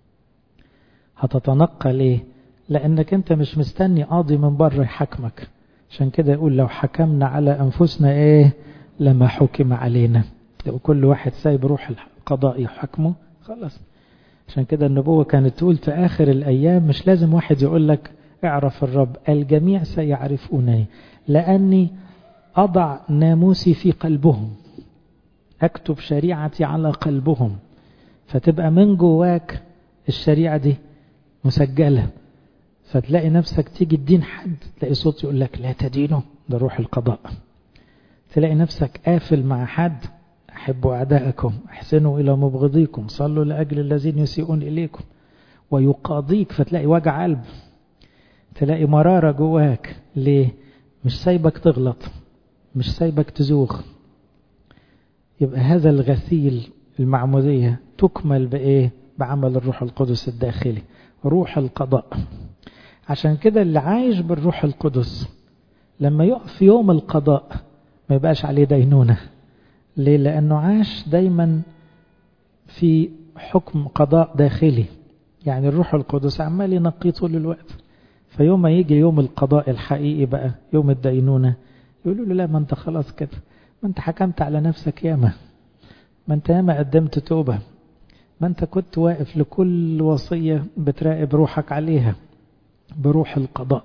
هتتنقى ليه؟ لأنك أنت مش مستني قاضي من بره يحاكمك. عشان كده يقول لو حكمنا على أنفسنا إيه لما حكم علينا. لو كل واحد سايب روح القضاء يحكمه خلاص. عشان كده النبوة كانت تقول في آخر الأيام مش لازم واحد يقول لك اعرف الرب، الجميع سيعرفونني لأني أضع ناموسي في قلبهم، أكتب شريعتي على قلبهم. فتبقى من جواك الشريعة دي مسجلة، فتلاقي نفسك تيجي تدين حد تلاقي صوت يقول لك لا تدينه، ده روح القضاء. تلاقي نفسك قافل مع حد أحبوا أعداءكم أحسنوا إلى مبغضيكم صلوا لأجل الذين يسيئون إليكم، ويقاضيك فتلاقي وجع قلب، تلاقي مرارة جواك. ليه؟ مش سايبك تغلط، مش سايبك تزوغ، يبقى هذا الغسيل المعمودية تكمل بإيه؟ بعمل الروح القدس الداخلي، روح القضاء. عشان كده اللي عايش بالروح القدس لما يقف في يوم القضاء ما يبقاش عليه دينونة. ليه؟ لأنه عاش دايما في حكم قضاء داخلي، يعني الروح القدس عمال ينقيه طول الوقت. فيوم ما يجي يوم القضاء الحقيقي بقى يوم الدينونة يقولوا له لا، ما انت خلاص كده، ما انت حكمت على نفسك ياما، ما انت ياما قدمت توبة، ما انت كنت واقف لكل وصية بتراقب روحك عليها بروح القضاء.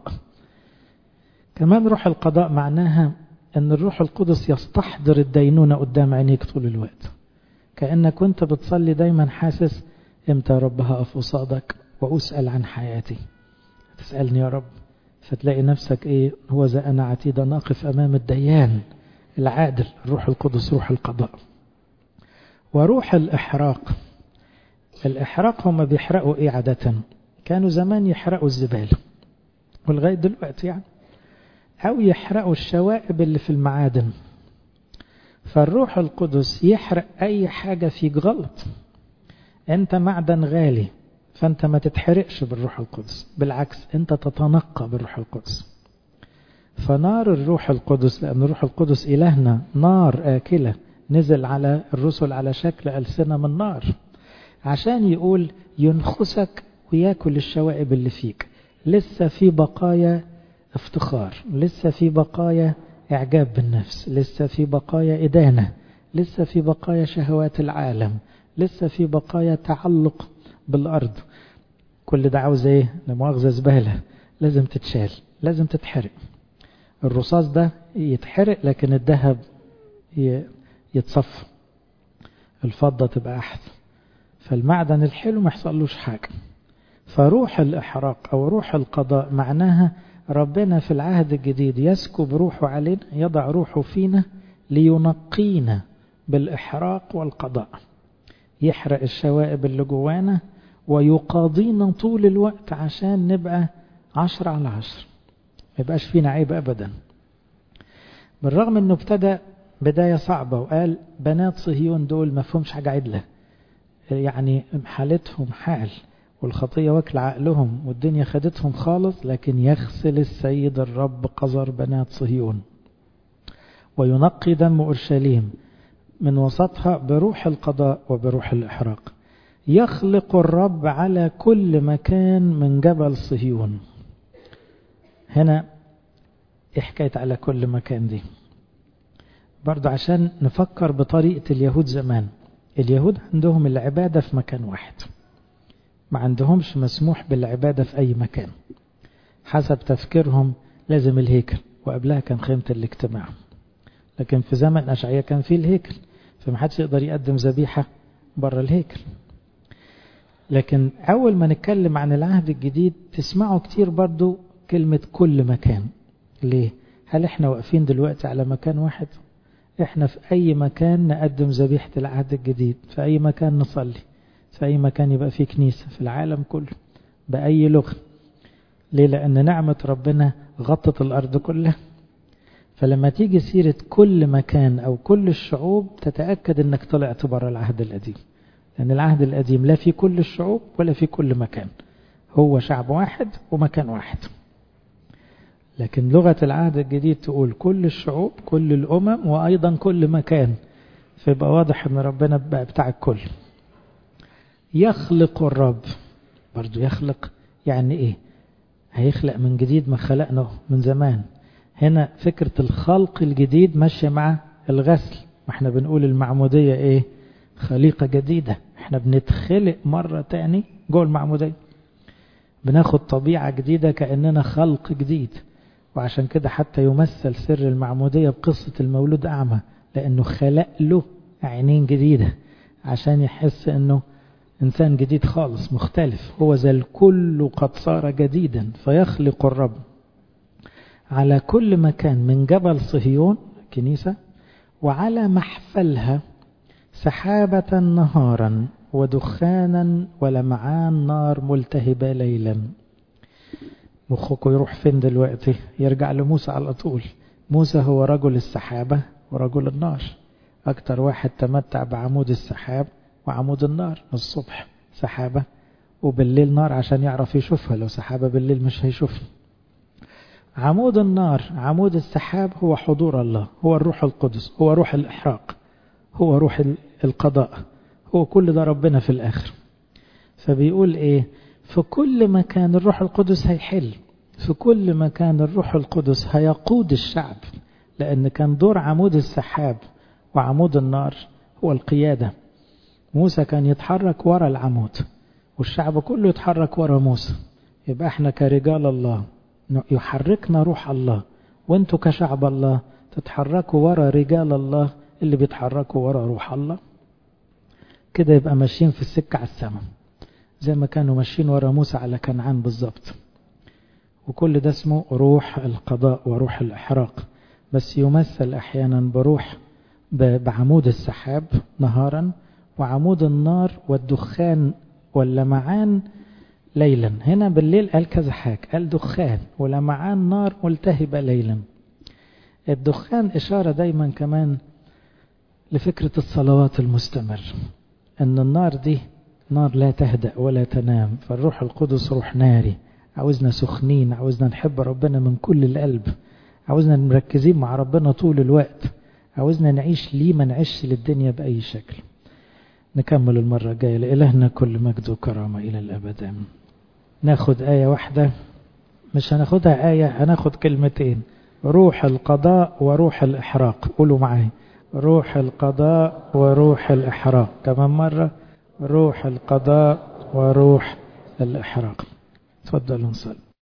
كمان روح القضاء معناها ان الروح القدس يستحضر الدينونة قدام عينيك طول الوقت، كأنك كنت بتصلي دايما حاسس امتى يا رب هقف قصادك وأسأل عن حياتي، تسألني يا رب، فتلاقي نفسك ايه، هو ذا أنا عتيد ناقف أمام الديان العادل. الروح القدس روح القضاء. وروح الإحراق. الإحراق هم بيحرقوا ايه عادة؟ كانوا زمان يحرقوا الزبالة ولغاية دلوقتي يعني، أو يحرقوا الشوائب اللي في المعادن. فالروح القدس يحرق أي حاجة فيك غلط. أنت معدن غالي، فأنت ما تتحرقش بالروح القدس، بالعكس أنت تتنقى بالروح القدس. فنار الروح القدس، لأن الروح القدس إلهنا نار آكلة، نزل على الرسل على شكل ألسنة من نار، عشان يقول ينخسك وياكل الشوائب اللي فيك. لسه في بقايا افتخار، لسه في بقايا إعجاب بالنفس، لسه في بقايا إدانة، لسه في بقايا شهوات العالم، لسه في بقايا تعلق بالأرض. كل ده عاوز ايه؟ لمؤاخذة زبالة، لازم تتشال، لازم تتحرق. الرصاص ده يتحرق لكن الذهب يتصفى، الفضة تبقى أحسن. فالمعدن الحلو ما يحصلوش حاجة. فروح الإحراق أو روح القضاء معناها ربنا في العهد الجديد يسكب روحه علينا، يضع روحه فينا لينقينا بالإحراق والقضاء، يحرق الشوائب اللي جوانا ويقاضينا طول الوقت عشان نبقى عشرة على عشر، ما يبقاش فينا عيب أبدا. بالرغم أنه ابتدى بداية صعبة وقال بنات صهيون دول ما فهمش حاجة عدلة، يعني حالتهم حال والخطية واكل عقلهم والدنيا خدتهم خالص، لكن يغسل السيد الرب قذر بنات صهيون وينقي دم أورشليم من وسطها بروح القضاء وبروح الإحراق. يخلق الرب على كل مكان من جبل صهيون. هنا حكاية على كل مكان دي برضو عشان نفكر بطريقة اليهود زمان. اليهود عندهم العبادة في مكان واحد، ما عندهمش مسموح بالعبادة في أي مكان. حسب تفكيرهم لازم الهيكل، وقبلها كان خيمة الاجتماع، لكن في زمن أشعياء كان فيه الهيكل، فمحدش يقدر يقدم ذبيحة بره الهيكل. لكن أول ما نتكلم عن العهد الجديد تسمعوا كتير برضو كلمة كل مكان. ليه؟ هل احنا واقفين دلوقتي على مكان واحد؟ احنا في أي مكان نقدم ذبيحة العهد الجديد، في أي مكان نصلي، في أي مكان يبقى فيه كنيسة في العالم كله بأي لغة. ليه؟ لأن نعمة ربنا غطت الأرض كلها. فلما تيجي سيرة كل مكان أو كل الشعوب تتأكد أنك طلعت بره العهد القديم، لأن العهد القديم لا في كل الشعوب ولا في كل مكان، هو شعب واحد ومكان واحد. لكن لغة العهد الجديد تقول كل الشعوب، كل الأمم، وأيضا كل مكان، فيبقى واضح أن ربنا بقى بتاع الكل. يخلق الرب، برضو يخلق يعني إيه؟ هيخلق من جديد ما خلقنا من زمان. هنا فكرة الخلق الجديد ماشية مع الغسل، ما احنا بنقول المعمودية إيه؟ خليقة جديدة، احنا بنتخلق مرة تاني جوه المعمودية، بناخد طبيعة جديدة كأننا خلق جديد. وعشان كده حتى يمثل سر المعمودية بقصة المولود أعمى، لأنه خلق له عينين جديدة عشان يحس أنه إنسان جديد خالص مختلف. هو ذا الكل قد صار جديدا. فيخلق الرب على كل مكان من جبل صهيون كنيسة، وعلى محفلها سحابة نهارا ودخانا ولمعان نار ملتهبة ليلا. مخكوا يروح فين دلوقتي؟ يرجع لموسى على طول. موسى هو رجل السحابة ورجل النار. أكتر واحد تمتع بعمود السحاب وعمود النار، الصبح سحابة وبالليل نار عشان يعرف يشوفها، لو سحابة بالليل مش هيشوفها. عمود النار عمود السحاب هو حضور الله، هو الروح القدس، هو روح الإحراق، هو روح القضاء، هو كل ده ربنا في الآخر. فبيقول إيه؟ في كل مكان الروح القدس هيحل، في كل مكان الروح القدس هيقود الشعب، لأن كان دور عمود السحاب وعمود النار هو القيادة. موسى كان يتحرك ورا العمود والشعب كله يتحرك ورا موسى. يبقى احنا كرجال الله يحركنا روح الله، وانتوا كشعب الله تتحركوا ورا رجال الله اللي بيتحركوا ورا روح الله. كده يبقى ماشيين في السكة على السماء زي ما كانوا ماشيين ورا موسى على كنعان بالظبط. وكل ده اسمه روح القضاء وروح الإحراق، بس يمثل أحيانا بروح بعمود السحاب نهارا، وعمود النار والدخان واللمعان ليلا. هنا بالليل قال كذا حاجة، قال دخان ولمعان نار ملتهبة ليلا. الدخان إشارة دايما كمان لفكرة الصلوات المستمر، أن النار دي نار لا تهدأ ولا تنام، فالروح القدس روح ناري، عاوزنا سخنين، عاوزنا نحب ربنا من كل القلب، عاوزنا مركزين مع ربنا طول الوقت، عاوزنا نعيش ليه ما نعيش للدنيا بأي شكل. نكمل المرة الجاية. لإلهنا كل مجد وكرامة إلى الأبد. ناخد آية واحدة، مش هناخدها آية، هناخد كلمتين، روح القضاء وروح الإحراق. قولوا معي، روح القضاء وروح الإحراق. كمان مرة، روح القضاء وروح الإحراق. تفضلوا نصلي.